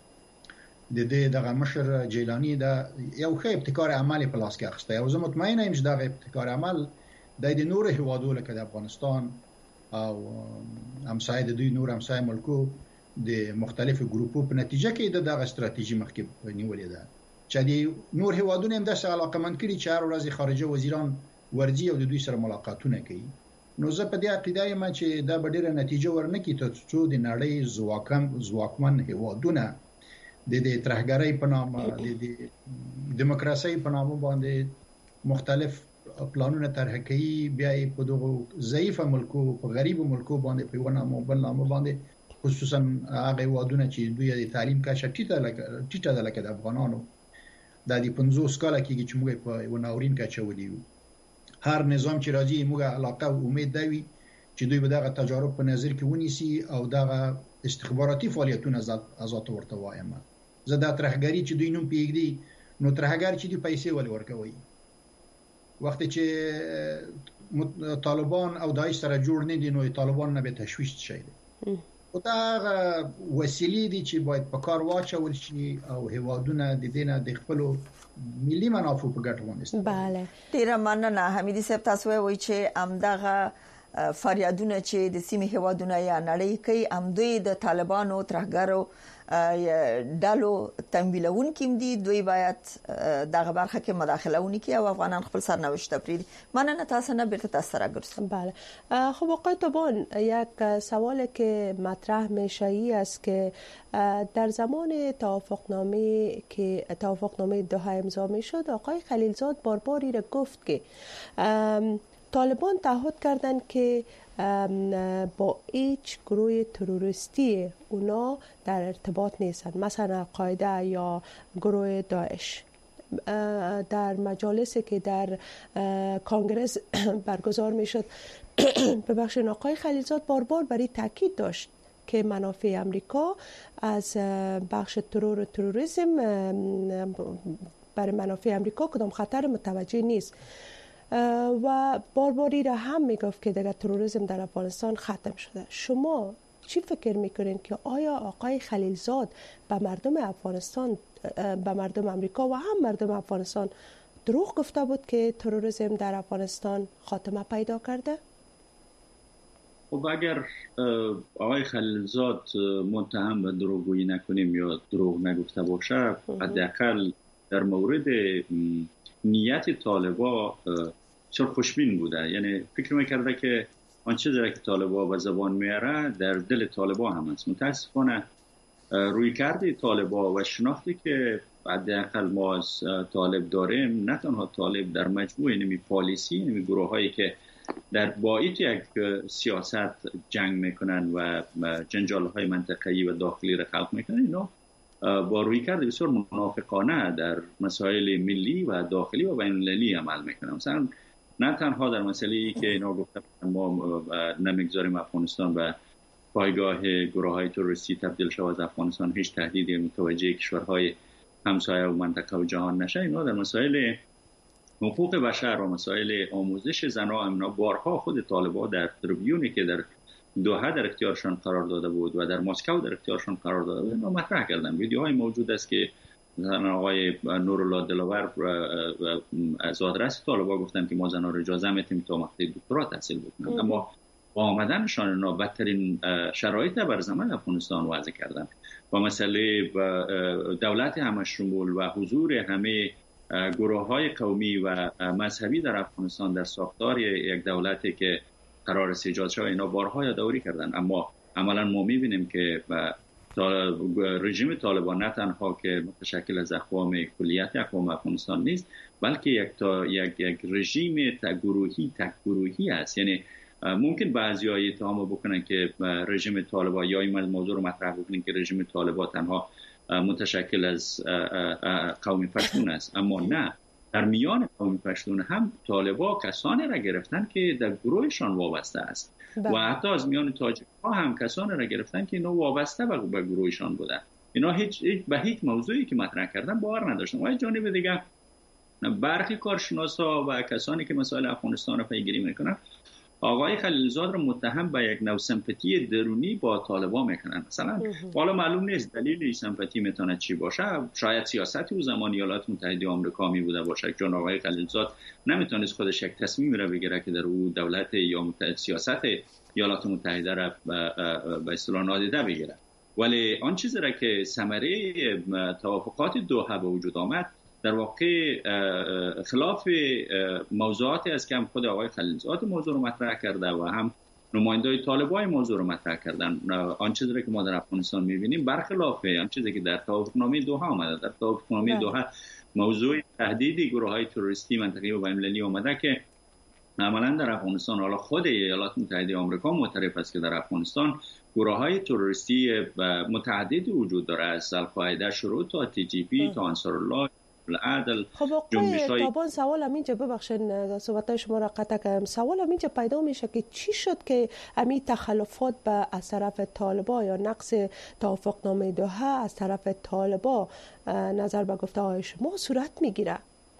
د دې دغه مشر جیلانی دا یو ښه ابتکار عملی په لاس کې اخیسته او زه مطمئن یم چې دا ابتکار عمل د نور هیوادو لکه د افغانستان او همسایه د دوی نور همسایه ملکو د مختلفو ګروپو په نتیجه کې د دغه ستراتیژي مخکې نیولې ده چې د نور هیوادونو هم د علاقمند کړي چې هر ورځ خارجه وزیران ورځي او د دوی سره ملاقاتونه کوي. نو زه په دې عقیده یم چې دا به ډیره نتیجه ورنکړي ترڅو د نړۍ ځواکم ځواکمن هیوادونه د دې ترهګرۍ په نامه د دیموکراسي په نامه باندې مختلف پلانونه طرح کوي، بیا په دغه ضعیف ملکو په غریب ملکو باندې په ونه مو بل نامه باندې خصوصا هغه وادونه چې دوی د تعلیم کچه ټیټه لکه ټیټه ده لکه د افغانانو د دې پنځوس کاله کې چې موږ په یو ناورین کچه ودیو. هر نظام چې راځي موږ علاقه او امید دی چې دوی به دغه تجارب په نظر کې ونیسي او دغه استخباراتي فعالیتونه آزاد ورته وایم. زه دا ترهګری چې دوی نوم پیږدي نو ترهګر چې دوی پیسې ولې ورکوي وخت چې طالبان او داعش سره جوړ نه دي نو طالبان نه به تشویش شي او دا وسیلې دي چې باید په کار واچول شي او هیوادونه د دینه د خپل ملي منافع په ګټه ونیسي. بله ډیر مننه حمیدي صاحب، تاسو وایي چې امدغه فریادونه چې د سیمې هیوادونه یا نړۍ کوي ام دوی د طالبانو ترهګرو ډالو تمویلون کیم دي، دوی باید دغه برخه کې مداخله ونکړي او افغانان خپل سرنوشت پرېږدي. مننه تاسو نه بیرته تاسو سره ګرځم. بله خب آقای توبان، یک سوالی که مطرح میشه ای است که در زمان توافقنامه که توافقنامه دوحه امضا میشد آقای خلیلزاد بار باری را گفت که طالبان تعهد کردند که با هیچ گروه تروریستی اونا در ارتباط نیستند، مثلا قاعده یا گروه داعش. در مجالسی که در کنگره برگزار میشد ببخشید آقای خلیلزاد بار بار برای تاکید داشت که منافع امریکا از بخش ترور و تروریسم برای منافع امریکا کدام خطر متوجه نیست و بار باری را هم میگفت که دیگر تروریسم در افغانستان ختم شده. شما چی فکر میکنین که آیا آقای خلیلزاد به مردم افغانستان، به مردم امریکا و هم مردم افغانستان دروغ گفته بود که تروریسم در افغانستان خاتمه پیدا کرده؟ خب اگر آقای خلیلزاد متهم به دروغگویی نکنیم یا دروغ نگفته باشه، حداقل در مورد نیت طالبا بسیار خوشبین بوده. یعنی فکر میکرده که آنچه چیزی که طالبا به زبان میاره در دل طالبا هم است. متاسفانه روی کرده طالبا و شناختی که حداقل ما از طالب داریم، نه تنها طالب در مجموع نمی پالیسی نمی گروه هایی که در باعث یک سیاست جنگ میکنن و جنجال های منطقه‌ای و داخلی را خلق میکنن، اینا با روی کرده بسیار منافقانه در مسائل ملی و داخلی و بین المللی عمل میکنن. مثلا نه تنها در مسئله‌ای که اینا گفتن ما نمیگذاریم افغانستان به پایگاه گروه های تروریستی تبدیل شود، از افغانستان هیچ تهدیدی متوجه کشورهای همسایه و منطقه و جهان نشه، اینا در مسائل حقوق بشر و مسائل آموزش زنان اینا بارها خود طالبان در تریبیونی که در دوحه در اختیارشان قرار داده بود و در مسکو در اختیارشان قرار داده بود اینا مطرح کردن. ویدیوهای موجود است که مثلا آقای نورالله دلاور از آدرس طالبان گفتن که ما زنها را اجازه میدیم تا مقطع دکترا تحصیل بکنند، اما با آمدنشان اینا بدترین شرایط بر زمین افغانستان وضع کردن و مسئله دولت همشمول و حضور همه گروه های قومی و مذهبی در افغانستان در ساختار یک دولتی که قرار است ایجاد شود اینا بارها یادآوری کردن. اما عملا ما میبینیم که رژیم طالبان نه تنها که متشکل از اقوام کلیت اقوام افغانستان نیست، بلکه یک تا یک یک رژیم تک گروهی تک گروهی است. یعنی ممکن بعضی‌ها اتهام بکنن که رژیم طالبان یا این موضوع رو مطرح بکنن که رژیم طالبان تنها متشکل از قوم پشتون است، اما نه، در میان قوم پشتون هم طالبان کسانی را گرفتن که در گروهشان وابسته است و حتی از میان تاجیک‌ها هم کسانی را گرفتن که اینا وابسته به گروهشان بودن. اینا هیچ به هیچ موضوعی که مطرح کردن باور نداشتن. و از جانب دیگه برخی کارشناسا و کسانی که مسائل افغانستان را پیگیری میکنن آقای خلیلزاد را متهم به یک نوع سمپاتی درونی با طالبان میکنن. مثلا حالا معلوم نیست دلیل این سمپاتی میتونه چی باشه، شاید سیاست او زمان ایالات متحده آمریکا می بوده باشه، چون آقای خلیلزاد نمیتونست خودش یک تصمیم را بگیره که در او دولت یا سیاست ایالات متحده را به اصطلاح نادیده بگیره. ولی آن چیزی را که ثمره توافقات دوحه به وجود آمد در واقع خلاف موضوعاتی است که هم خود آقای خلیلزاد موضوع رو مطرح کرده و هم نماینده‌های طالبان موضوع رو مطرح کردن. آن چیزی که ما در افغانستان می‌بینیم برخلاف آن چیزی که در توافقنامه دوحه آمده. در توافقنامه دوحه موضوع تهدید گروه‌های تروریستی منطقه‌ای و بین‌المللی آمده که عملاً در افغانستان حالا خود ایالات متحده آمریکا معترف است که در افغانستان گروه‌های تروریستی متعدد وجود داره، از القاعده شروع تا تی تی پی تا انصارالله العدل. خب آقای تابان سوال همینجا ببخشید صحبت شما را قطع کردم، سوال همینجا پیدا میشه که چی شد که امی تخلفات به از طرف طالبان یا نقض توافقنامه دوحه از طرف طالبان نظر به گفته های شما صورت میگیره؟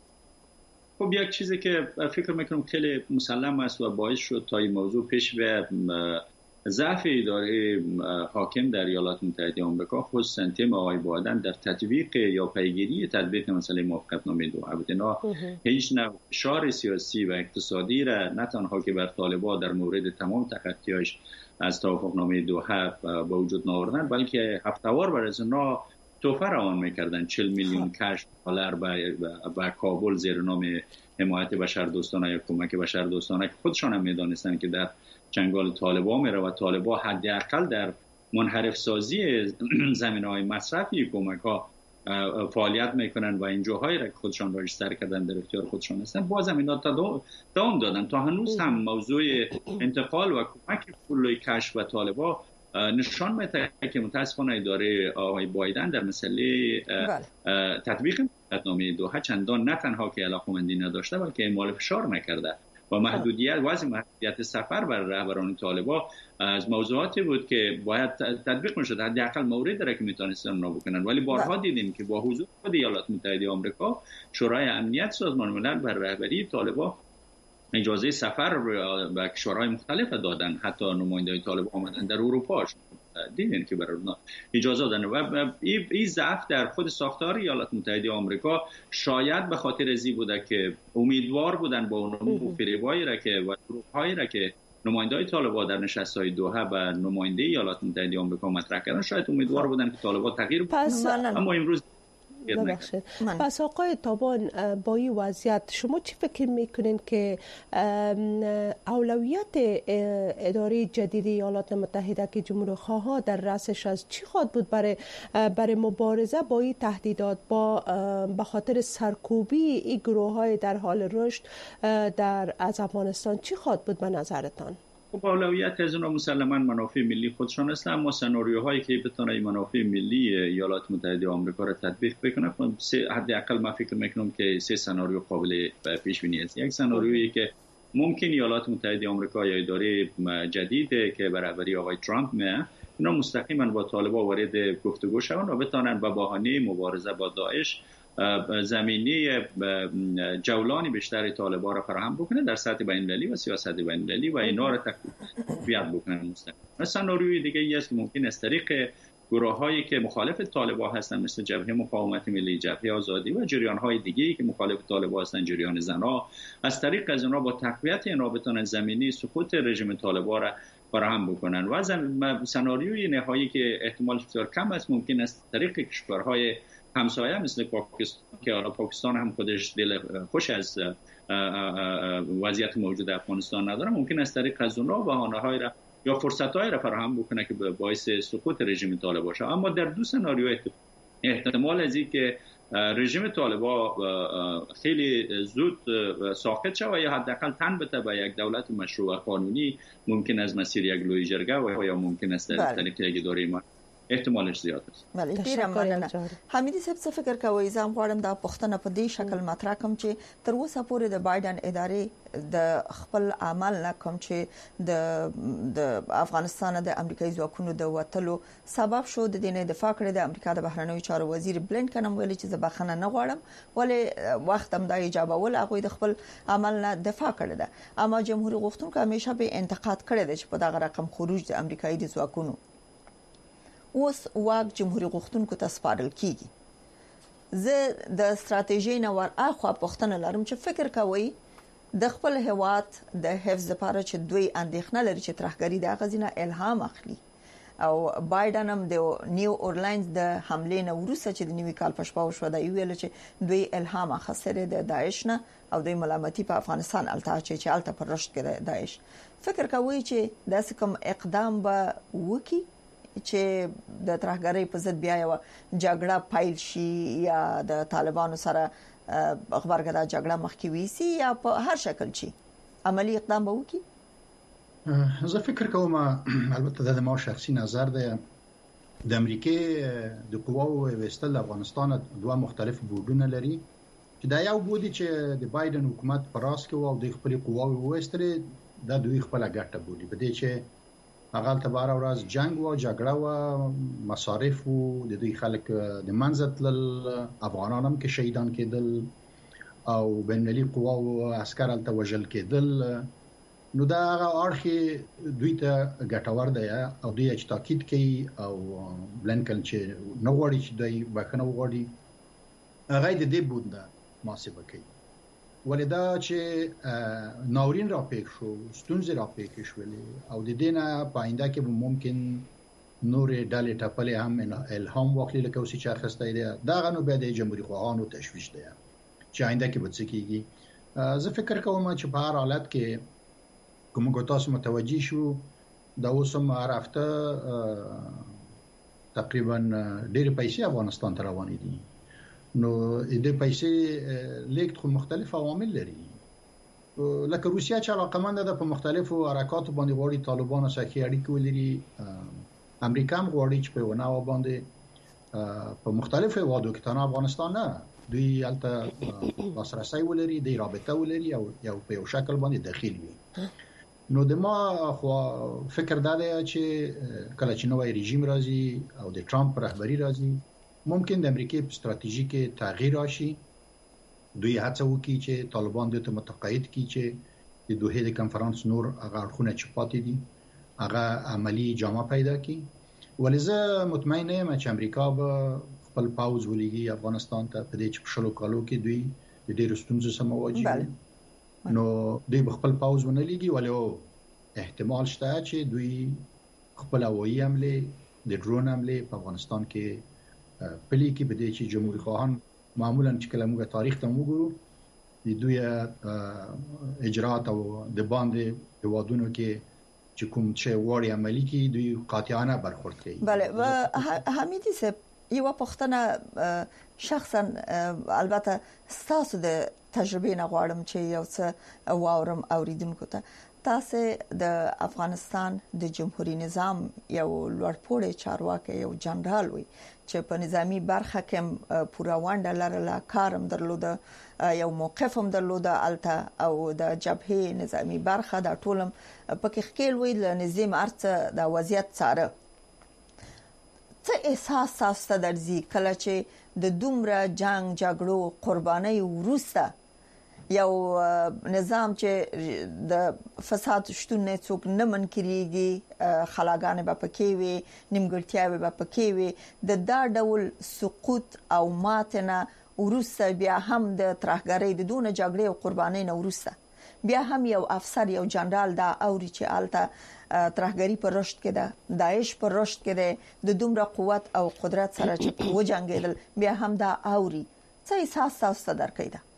خب یک چیزی که فکر میکنم خیلی مسلم است و باعث شد تا این موضوع پیش به ضعف اداره حاکم در ایالات متحده آمریکا، خصوصا تیم آقای بایدن در تطبیق یا پیگیری تطبیق مسئله موافقتنامه دوحه بود. اینا هیچ نوع فشار سیاسی و اقتصادی را نه تنها که بر طالبان در مورد تمام تخطی‌هاش از توافقنامه دوحه به وجود نآوردن، بلکه هفته‌وار بر از اینا تحفه روان میکردن. چهل میلیون کش دلار به کابل زیر نام حمایت بشردوستانه یا کمک بشردوستانه که خودشان هم میدانستن که در چنگال طالبان میره و طالبان حداقل در منحرف سازی زمینه‌های مصرفی کمک ها فعالیت میکنن و این جاهایی را که خودشان راجستر کردن در اختیار خودشان هستن، باز هم اینا دوام دادن. تا هنوز هم موضوع انتقال و کمک پول کش و طالبان نشان میده که متاسفانه اداره آقای بایدن در مسئله تطبیق قطعنامه دوحه چندان نه تنها که علاقه‌مندی نداشته بلکه اعمال فشار نکرده و محدودیت وضع محدودیت سفر بر رهبران طالبان از موضوعاتی بود که باید تطبیق میشد، حداقل موردی را که میتونستن اونا بکنن. ولی بارها دیدیم که با حضور خود ایالات متحده آمریکا شورای امنیت سازمان ملل بر رهبری طالبان اجازه سفر به کشورهای مختلف دادن، حتی نماینده‌های طالبان آمدن در اروپا دیدن که برای اونا اجازه دادن و این ضعف در خود ساختار ایالات متحده آمریکا شاید به خاطر ازی بوده که امیدوار بودن با اون فریبایی را که و دروغ‌هایی را که نماینده‌های طالبان در نشست‌های دوحه و نماینده ایالات متحده آمریکا مطرح کردن، شاید امیدوار بودن که طالبان تغییر بدن، اما امروز ببخشید. پس آقای تابان با این وضعیت شما چی فکر میکنین که اولویت اداره جدید ایالات متحده که جمهوری خواها در رأسش از چی خواهد بود برای برای مبارزه با این تهدیدات، با به خاطر سرکوبی این گروه های در حال رشد در از افغانستان چی خواهد بود به نظرتان؟ خب اولویت از اونها مسلماً منافع ملی خودشان است، اما سناریوهایی که بتونه منافع ملی ایالات متحده آمریکا را تطبیق بکنه، حداقل من فکر میکنم که سه سناریو قابل پیش بینی است. یک سناریویی که ممکن ایالات متحده آمریکا یا اداره جدید که به رهبری آقای ترامپ میه اینا مستقیما با طالبان وارد گفتگو شوند و بتونن به بهانه مبارزه با داعش زمینه جولانی بیشتر طالبان را فراهم بکنه در سطح بین‌المللی و سیاست بین‌المللی و اینا را تقویت بکنه. مستقیم سناریوی دیگه ای است که ممکن است طریق گروه‌هایی که مخالف طالبان هستند مثل جبهه مقاومت ملی، جبهه آزادی و جریان‌های دیگه‌ای که مخالف طالبان هستند، جریان زن‌ها، از طریق از اونها با تقویت اینا بتونن زمینه سقوط رژیم طالبان را فراهم بکنن. و سناریوی نهایی که احتمال بسیار کم است ممکن است طریق کشورهای همسایه مثل پاکستان که حالا پاکستان هم خودش دل خوش از وضعیت موجود افغانستان نداره، ممکن است طریق از اونها بهانه‌های را یا فرصت‌های را فراهم بکنه که باعث سقوط رژیم طالبان باشه. اما در دو سناریو احتمال از این که رژیم طالبان خیلی زود ساقط شود یا حداقل تن بده به یک دولت مشروع و قانونی، ممکن است مسیر یک لوی جرگه و یا ممکن است در طریق یک اداره ما احتمالش زیاد است. بله ډیره مننه. حمیدي صاحب څه فکر کوي؟ زم غواړم دا پښتنه په دې شکل مطرح کوم چې تر اوسه پورې د بایدن ادارې د خپل عمل نه کوم چې د د افغانستان د امریکایي ځواکونو د وټلو سبب شو د دې نه دفاع کړې د امریکا د بهرنیو چارو وزیر بلینکن هم ویلي چې زه بخښنه نه غواړم، ولې وخت هم دا ایجاب ول هغه د خپل عمل نه دفاع کړې ده. اما جمهوریت غوښتونکو همیشه به انتقاد کړی دی چې په دغه رقم خروج د امریکایي د ځواکونو اوس واک جمهوریت غوښتونکو ته سپارل کیږي. زه د ستراتیژي نه ور اخوا پښتنه لرم چې فکر کوي د خپل هواد د حفظ لپاره چې دوی اندېښنه لري چې ترهګری د غزینه الهام اخلي او بایدن هم د نیو اورلاینز د حمله نه ورسره چې د نیوي کال په شپه وشو د ویل چې دوی الهام اخیسته د داعش نه او د ملامتي په افغانستان الته چې الته پر رشد کې داعش. فکر کوي چې داسې کوم اقدام به وکي چې د ترهګری په ضد بیا یو جګړه پایل شي یا د طالبانو سره خبرګدا جګړه مخکې ویسي یا په هر شکل شي عملی اقدام به وکي؟ زه فکر کوم البته د ما شخصي نظر ده د امریکای د قواو وستل افغانستان دوه مختلف بودونه لري چې دا یو بودی چې د بایدن حکومت پر راس کې او د خپل قواو وستل د دوی خپل ګټه بودی په دې چې هغه ته بار ورځ جنگ او جګړه او مصارف او د دوی خلک د منځت ل افغانان هم کې شهیدان کېدل او بینالمللي قوا او عسكر ته وژل کېدل. نو دا هغه اړخي دوی ته ګټور دی او دوی چې تاکید کوي او بلنکن چې نو غوړي چې دوی بخنه وغوړي هغه د دې بود محاسبه کوي. ولدا چې ناورین را پېښ شو، ستونزې را پېښ شولې او د دینه پاینده کې ممکن نور ډلې ټاپلې هم الهام واخلي لکه اوسې چې اخسته دی دا غنو به د جمهوریت خواهانو تشویش دی چې آینده کې به څه کیږي. زه فکر کوم چې په هر حالت کې کوم کو تاسو متوجي شو دا اوس هم عرفته تقریبا ډېر پیسې افغانستان ته روانې دي. نو دې پیسې لیک خو مختلف عوامل لري لکه روسیا چې علاقمند ده په مختلفو حرکاتو باندې غواړي طالبان سره اړیکې ولري امریکا هم غواړي چې په ونه و باندې په مختلفو هیوادو کې تنها افغانستان نه دوی البته لاسرسي ولري د رابطه ولري او یو په یو شکل باندې داخل وي. نو د ما خو فکر دا دی چې کله چې نوې رژیم راځي او د ټرامپ رهبری راځي ممکن د امریکای په ستراتیژي کې تغییر راشي. دوی هڅه وکړي چې طالبان د ته متقاعد کړي چې د دوه د کنفرانس نور هغه اړخونه چې پاتې دي هغه عملی جامه پیدا کړي. ولزه مطمئن یم چې امریکا به خپل پاوز ولېږي افغانستان ته په دې چې په شلو کالو کې دوی د ډېر ستونزو سره مواجه نو دوی خپل پاوز ونه لېږي ولې احتمال شته چې دوی خپل هوایي حمله د ډرون حمله په افغانستان کې پلی کې به د جمهوریت خواهان معمولا چې کله موږ تاریخ ته وګورو د دوی اجرات او د باندې هوادونو کې چې کوم چې وړي عملی کې دوی قاطعانه برخورد کوي. بله حمیدي صاحب یو پښتنه شخصا البته ستاسو د تجربه نه غواړم چې یو څه واورم اوریدونکو ته. تاسو د افغانستان د جمهوریت نظام یو لوړپوړی چارواکي یو جنرال وي چې په نظامی برخه کې پورا وانډه لرله کارم درلوده یو موقف هم درلوده الته او د جبهه نظامی برخه د ټولم پکې خکېل وي ل نظام ارڅ د وضعیت سره څه احساس تاسو درځي کله چې د دومره جنگ جګړو قرباني ورسته یو نظام چې د فساد شتون نه څوک نه منکريږي خلاګانې به پکې وي نیمګړتیاوي به پکې وي د دا ډول سقوط او ماتنه ورسته بیا هم د ترهګرۍ د دونه جګړې او قربانۍ نه ورسته بیا هم یو افسر یو جنرال دا اوري چې الته ترهګری پر رشد کې ده داعش پر رشد کې ده د دومره قوت او قدرت سره چې و جنگیدل بیا هم دا اوري څه احساس تاسو درکې ده؟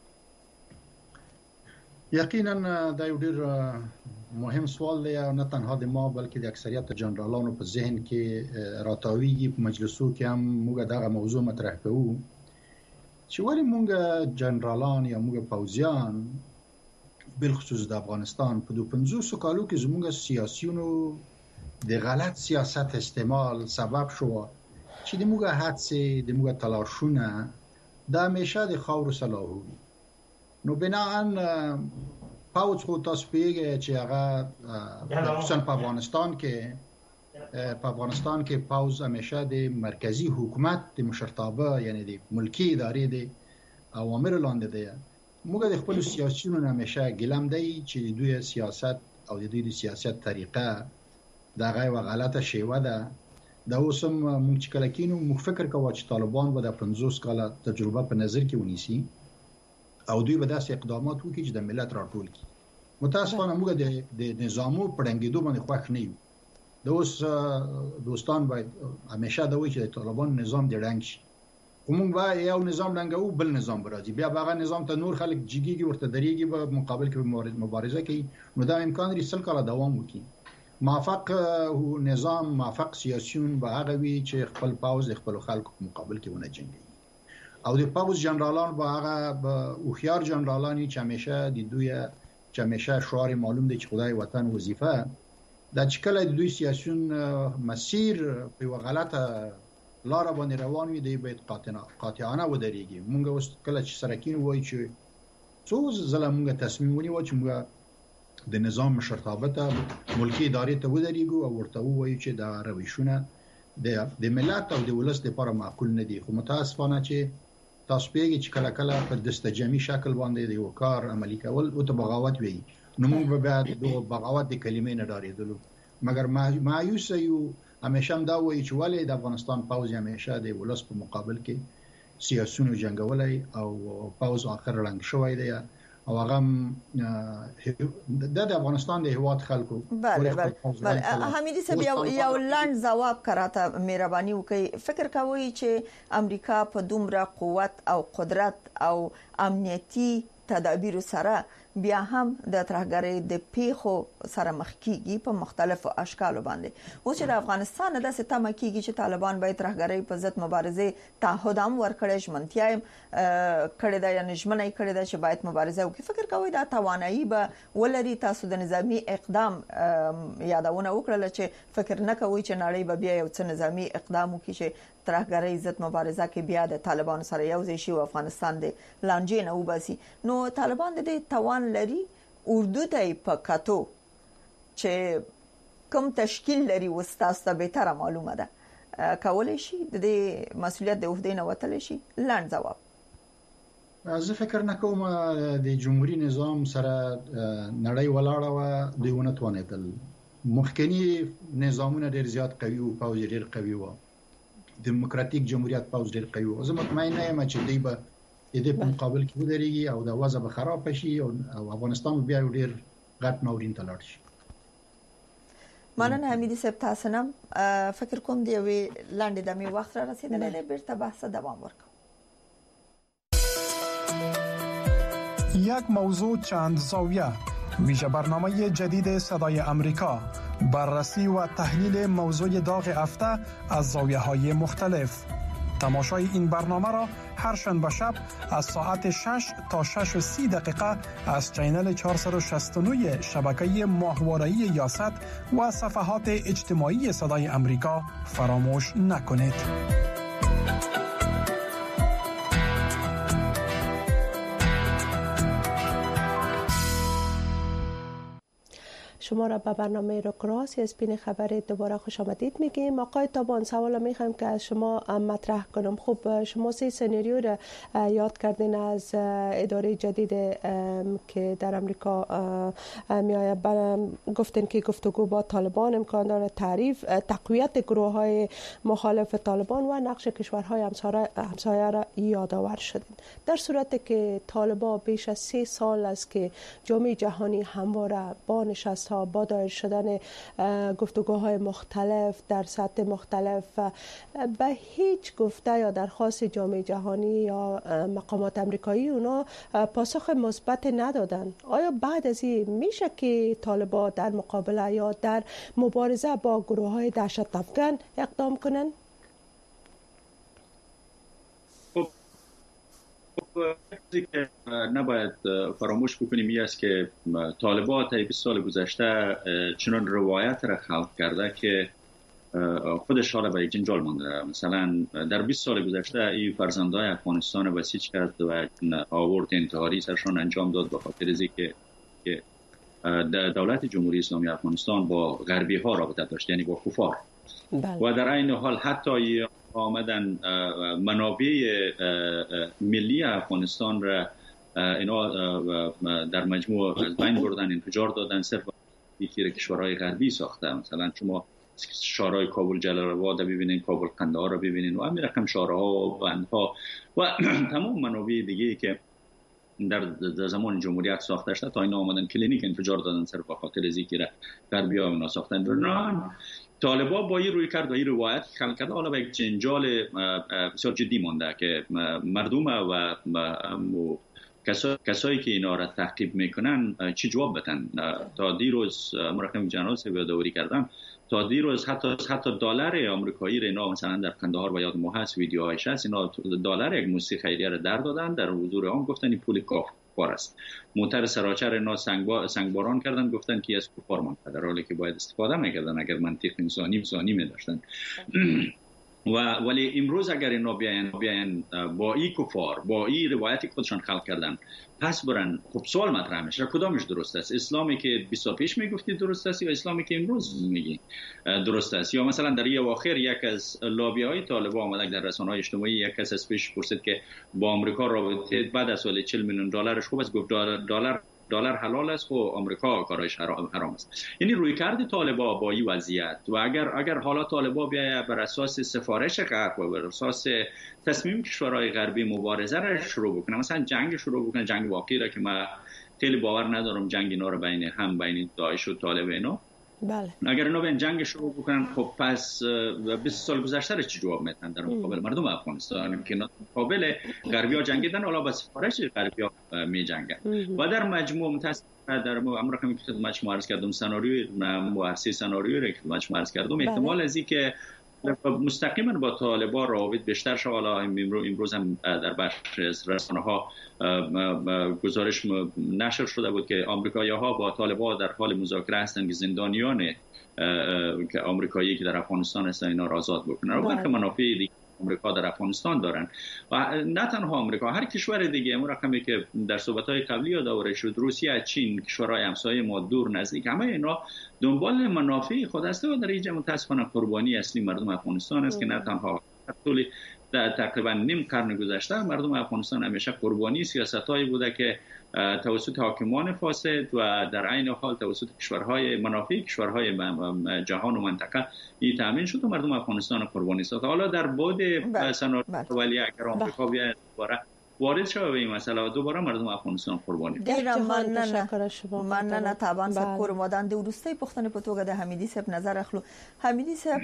یقینا دا یو ډیر مهم سوال دی نه تنها د ما بلکې د اکثریت جنرالانو په ذهن کې راتاویږي. په مجلسو کې هم موږ دغه موضوع مطرح کوو چې ولې موږ جنرالان یا موږ پوځیان بالخصوص د افغانستان په دوه پنځوس کالو کې زموږ سیاسيونو د غلط سیاست استعمال سبب شو چې د موږ هڅې د موږ تلاشونه د همیشه د خاور صلاحو نو بناءن پاوڅ خو تاسو پیږي چې هغه خصوصا په افغانستان کې په افغانستان کې پاوز همیشه د مرکزی حکومت د مشرتابه یعنی د ملکی ادارې د اوامر لاندې دی. موږ د خپل سیاسيونو همیشه ګلم دی چې دوی سیاست او د دوی د سیاست طریقه دا غي غلطه شیوه ده. دا اوسم موږ چې کله کینو موږ فکر کوو چې طالبان به د پنځوس کاله تجربه په نظر کې ونیسي او دوی به داسې اقدامات وکړي چې د ملت راټول کړي. متاسفانه موږ د د نظامو پړنګېدو باندې خوښ نه یو. د اوس دوستان باید همیشه دا وایي چې طالبان نظام دی رنګ شي. کوم به یو نظام رنګو بل نظام راځي بیا هغه نظام ته نور خلک جګیږي ورته دریږي په مقابل کې مبارزه کوي. نو دا امکان لري سل کاله دوام وکړي. موافق نظام موافق سیاسيون به هغه وي چې خپل پاوز خپل خلکو په مقابل کې ونه جنګي او د پاوز جنرالان به هغه او خيار جنرالانی چې همیشه د دوی چې همیشه شعار معلوم دی چې خدای وطن وظیفه دا چې کله د دوی سیاسيون مسیر په غلطه لار باندې روان وي دی باید قاطعانه قاطعانه ودرېږي. مونږ اوس کله چې سرکین وای چې څو ځله مونږ تصمیم ونیو چې مونږ د نظام مشرتابه ته ملکی ادارې ته ودرېږو او ورته وایو چې دا رویشونه د د ملت او د ولس لپاره معقول نه دي. خو متاسفانه چې تاسو پیږي چې کله کله په دستجمی شکل باندې د یو کار عملی کول او ته بغاوت وي نو موږ به بعد د بغاوت د کلمې نه ډارېدلو مګر مایوس یو همیشه دا وایي چې ولې د افغانستان پاوز همیشه د ولس په مقابل کې سیاسيونو جنگولای او پاوز اخر رنګ شوی دی او هغه د افغانستان د هیواد خلکو. بله بله حمیدي صاحب یو یو لاند جواب کراته مهرباني وکړئ. فکر کوي چې امریکا په دومره قوت او قدرت او امنیتي تدابیر سره بیا هم د ترهګرۍ د پیښو سره مخ کیږي په مختلفو اشکالو باندې. اوس چې د افغانستان د ستامه کیږي چې طالبان به ترهګرۍ په ضد مبارزه تعهد هم ورکړي، ژمنتیا کړي دا یا نشمنۍ کړي دا چې باید مبارزه وکړي. فکر کوي دا توانایي به ولري؟ تاسو د نظامی اقدام یادونه وکړه چې فکر نه کوي چې نړۍ به بیا یو څه نظامی اقدام وکړي چې ترهګرۍ ضد مبارزه کې بیا د طالبان سره یو ځای شي او افغانستان د لانجې نه وباسي. نو طالبان د دې توان لري؟ اردو ته په کتو چې کوم تشکیل لري وستاسو ته به تر معلومه ده، کولای شي د دې مسولیت د عہده نه وتلی شي؟ لاند جواب. زه فکر نه کوم د جمهوریت نظام سره نړۍ ولاړه و دیونه توانیدل. مخکنی نظامونه ډیر زیات قوي او پوز ډیر قوي و. دموکراتیک جمهوریت پوز ډیر قوي و. زه مطمئن نه یم چې دوی به د په مقابل کې ودرېږي او د وضع به خراب شي او افغانستان بیا ډیر غټ ناورین ته لاړ شي. مننه حمیدی صاحب، تاسو نم فکر کوم دی وی لاندې د می وخت را رسیدلی دی، بیرته بحث دوام ورکوم. یک موضوع چند زاویه، ویژه برنامه جدید صدای امریکا، بررسی و تحلیل موضوع داغ هفته از زاویه های مختلف. تماشای این برنامه را هر شنبه شب از ساعت شش تا شش و سی دقیقه از چینل چهارصد و شصت و نه شبکه ماهواره‌ای یاست و صفحات اجتماعی صدای امریکا فراموش نکنید. شما را به برنامه روکراس یا اسپین خبر دوباره خوش آمدید میگیم. آقای تابان، سوال میخوایم که از شما مطرح کنم. خب شما سه سناریو را یاد کردین از اداره جدید که در امریکا میآید. گفتین که گفتگو با طالبان امکان داره، تعریف تقویت گروه های مخالف طالبان و نقش کشورهای همسایه را یادآور شدین. در صورتی که طالبان بیش از سه سال است که جامعه جهانی همواره با نشست با دایر شدن گفتگوهای مختلف در سطح مختلف به هیچ گفته یا درخواست جامعه جهانی یا مقامات امریکایی اونا پاسخ مثبت ندادن. آیا بعد از این میشه که طالبان در مقابله یا در مبارزه با گروه های دهشت افکن اقدام کنن؟ چیزی که نباید فراموش بکنیم این است که طالبان تا بیست سال گذشته چنان روایت را خلق کرده که خودش حالا به یک جنجال مانده. مثلا در بیست سال گذشته این فرزندای افغانستان بسیج کرد و آورد انتحاری سرشان انجام داد به خاطر از اینکه که دولت جمهوری اسلامی افغانستان با غربی ها رابطه داشت، یعنی با کفار. و در این حال حتی آمدن منابع ملی افغانستان را اینا در مجموع از بین بردن، انفجار دادن، صرف یکی کشورهای غربی ساخته. مثلا شما شهرهای کابل جلال آباد رو ببینین، کابل قندهار رو ببینین و همین رقم شهرها و بندها و تمام منابع دیگه که در زمان جمهوریت ساخته شده تا اینا آمدن کلینیک انفجار دادن صرف به خاطر از اینکه غربی ها اونا ساختن. طالبان با این روی کرد و این روایت خلق کرده حالا به یک جنجال بسیار جدی مانده که مردم و کسایی که اینا را تعقیب میکنن چی جواب بدن. تا دیروز مرحوم جنرال صاحب یادآوری کردن، تا دیروز حتی حتی دلار آمریکایی را اینا مثلا در قندهار و یاد ما هست ویدیوهایش هست، اینا دلار یک موسیقی خیریه را در دادن، در حضور عام گفتن این پول کفار است. موتر سراچر اینا سنگبا سنگباران کردن، گفتن که از کفار مانده، در حالی که باید استفاده میکردن اگر منطق انسانی انسانی می‌داشتن. و ولی امروز اگر اینا بیاین بیاین با این کفار با این روایتی که خودشان خلق کردن پس برن، خب سوال مطرح میشه کدامش درست است؟ اسلامی که بیست سال پیش میگفتی درست است یا اسلامی که امروز میگی درست است؟ یا مثلا در یه اواخر یک از لابی‌های طالبان اومد در رسانه‌های اجتماعی یک کس از پیش پرسید که با آمریکا رابطه بعد از سال چهل میلیون دلارش خوب است، گفت دلار دلار حلال است و آمریکا کارش حرام است. یعنی رویکرد طالبان با این وضعیت و اگر اگر حالا طالبان بیاید بر اساس سفارش غرب و بر اساس تصمیم کشورهای غربی مبارزه را شروع بکنه، مثلا جنگ شروع بکنه، جنگ واقعی را که من خیلی باور ندارم جنگ اینا رو بین هم بین داعش و طالب اینا بله. اگر اینا بیان جنگ شروع بکنن خب پس بیست سال گذشته رو چی جواب میدن در مقابل مردم افغانستان که مقابل غربی‌ها جنگیدن، حالا با سفارش غربی‌ها می‌جنگن و در مجموع متأسفانه در امر رقمی که خدمت شما عرض کردم سناریوی مؤسسه سناریویی که خدمت شما عرض کردم احتمال از این که مستقیما با طالبان روابط بیشتر شد. حالا امروز هم در بخش رسانه‌ها گزارش نشر شده بود که آمریکایی‌ها با طالبان در حال مذاکره هستند که زندانیان که آمریکایی که در افغانستان هستن اینا را آزاد بکنن. و برخی منافع دیگه آمریکا در افغانستان دارن و نه تنها آمریکا، هر کشور دیگه. اون رقمی که در صحبت‌های قبلی یادآوری شد، روسیه، چین، کشورهای همسایه ما دور نزدیک، همه اینا دنبال منافع خود هستند و در اینجا متأسفانه قربانی اصلی مردم افغانستان است که نه تنها طول در تقریبا نیم قرن گذشته مردم افغانستان همیشه قربانی سیاست‌هایی بوده که توسط حاکمان فاسد و در عین حال توسط کشورهای منافع کشورهای جهان و منطقه این تامین شد و مردم افغانستان قربانی است. حالا در بعد سناریو ولی اگر آمریکا بیاد دوباره وارد شود به این مسئله و دوباره مردم افغانستان قربانی ډیر مننه مننه طبعا سکور مدان د ورستۍ پښتنې په توګه د حمیدي صاحب نظر اخلو. حمیدي صاحب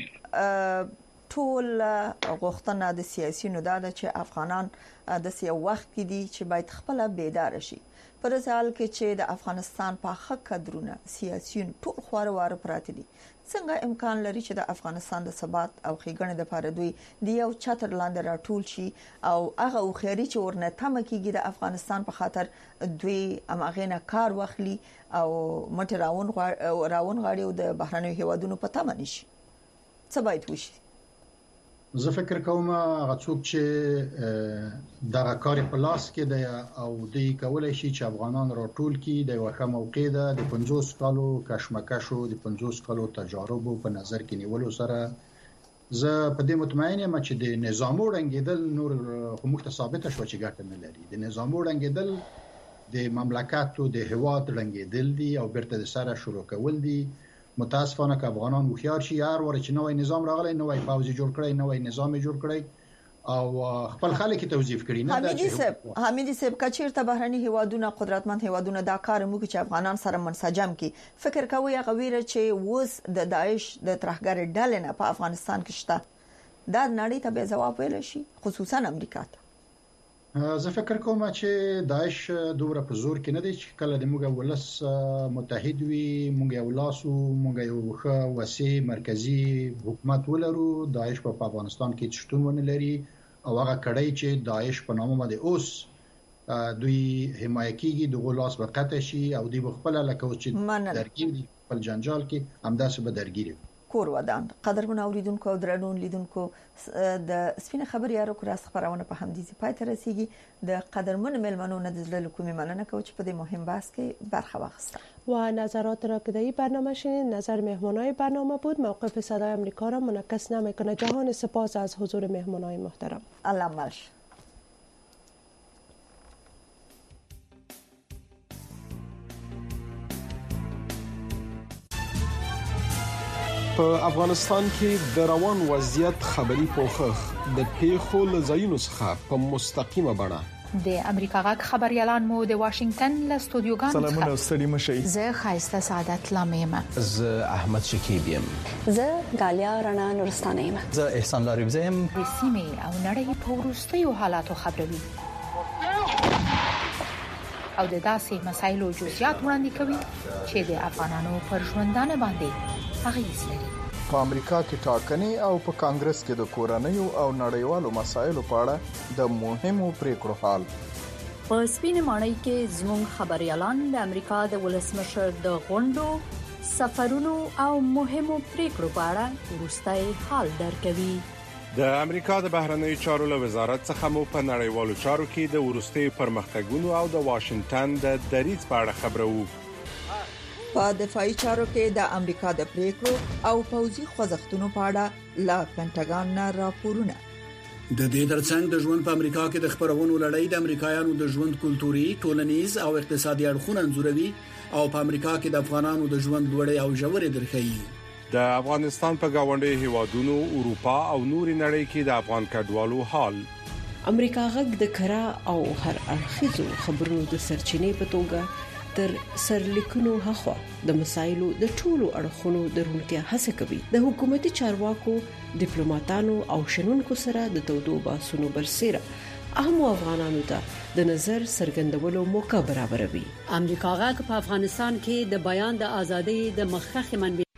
ټول غوښتنه د سیاسيونو دا چې افغانان د سیاسي وخت کې دي چې باید خپل بیدار شي پر ځال کې چې د افغانستان په حق کډرونه سیاسيون ټول خوار واره پراته دي. څنګه امکان لري چې د افغانستان د ثبات او ښېګڼې لپاره دوی د یو چتر لاندې راټول شي او هغه خیري چې ورنه تم کېږي د افغانستان په خاطر دوی اماغه نه کار واخلي او مټ راون راون غاړي او د بهرنیو هیوادونو په تمه نشي؟ څه باید وشي؟ زه فکر کوم هغه څوک چې دغه کار په لاس کې دی او دوی کولای شي چې افغانان راټول کړي د یو ښه موقع ده د پنځوس کالو کشمکشو د پنځوس کالو تجاربو په نظر کې نیولو سره زه په دې مطمئن یم چې د نظام وړاندېدل نور خو موږ ته ثابت شو چې ګټه نه لري. د نظام وړاندېدل د مملکت او د هواد وړاندېدل دي او بیرته د سره شروع کول دي. متاسفانه که افغانان هوښیار شي هر وخت چې نوې نظام راغلی نوې پاوزي جوړ کړي نوې نظام جوړ کړي او خپل خلک توظیف کړي نه. حمیدي صاحب حمیدي صاحب کچیرته بهرني هیوادونه قدرتمند هیوادونه دا کار موږ چې افغانان سره منسجم کی فکر کوي هغه ویره چې وس د داعش د ترهګر ډلې نه په افغانستان کې شته دا نړۍ ته به جواب ویل شي خصوصا امریکا ته؟ زه فکر کوم چې داعش دومره په زور کې نه دی چې کله د موږ ولس متحد وي موږ یو لاسو موږ یو ښه وسیع مرکزی حکومت ولرو. داعش په افغانستان کې شتون ونه لري او هغه کړی چې داعش په نامه باندې اوس دوی حمایت کیږي د غلاس په قطع شي او دوی خپل لکه چې درګیر دي په جنجال کې همداسې به درګیر کور ودان. قدرمن اوریدونکو او درنون لیدونکو د سپینه خبري یارو کراس خبرونه په همدې ځای پای ته رسیدي. د قدرمن ملمنو نه د زړه کومې مننه کوم چې په دې مهم بحث کې برخه واخیسته و نظرات را که در این برنامه شنید. نظر مهمانای برنامه بود. موقف صدای آمریکا را منعکس نمیکنه. جهان سپاس از حضور مهمانای محترم. الله ملش. په افغانستان کې د روان وضعیت خبري پوښښ د پیښو لزاینو څخه په مستقیمه بڼه د امریکا غږ خبريالان مو د واشنگټن له استودیوګانو څخه سلامونه ستړي مشي. زه خایسته سعادت لامیم. زه احمد شکیب یم. زه غالیا رڼا نورستانه یم. زه احسان لاریب یم. د سیمې او نړۍ په وروستیو حالاتو خبروي او د داسې مسایلو جزئیات وړاندې کوي چې د افغانانو پر ژوندانه باندې اغیز لري. په امریکا کې ټاکنې او په کانګرس کې د کورنیو او نړیوالو مسایلو په اړه د مهمو پریکړو حال. په سپینه ماڼۍ کې زموږ خبريالان د امریکا د ولسمشر د غونډو سفرونو او مهمو پریکړو په اړه وروستي حال درکوي. د امریکا د بهرنیو چارو له وزارت څخه مو په نړیوالو چارو کې د وروستي پرمختګونو او د واشنگټن د دریځ په اړه خبرو. په دفاعي چارو کې د امریکا د پریکړو او پوځي خوځښتونو په اړه لا پینټاګان نه راپورونه. د دې ترڅنګ د ژوند په امریکا کې د خبرونو لړۍ د امریکایانو د ژوند کلتوري، ټولنیز او اقتصادي اړخونه انځوروي او په امریکا کې د افغانانو د ژوند لوړې او ژورې درخې. د افغانستان په گاونډي هیوادونو، اروپا او نوري نړۍ کې د افغان کډوالو حال. امریکا غږ د کرا او هر اړخیزو خبرونو د سرچینې په توګه تر سرلیکونو هخوا د مسایلو د ټولو اړخونو درونتیا هڅه کوي د حکومتي چارواکو ډیپلوماټانو او شنونکو سره د تودو باسونو برسېره اهم افغانانو ته د نظر څرګندولو موقع برابروي. امریکا غاک په افغانستان کې د بیان د ازادۍ د مخخخ منبع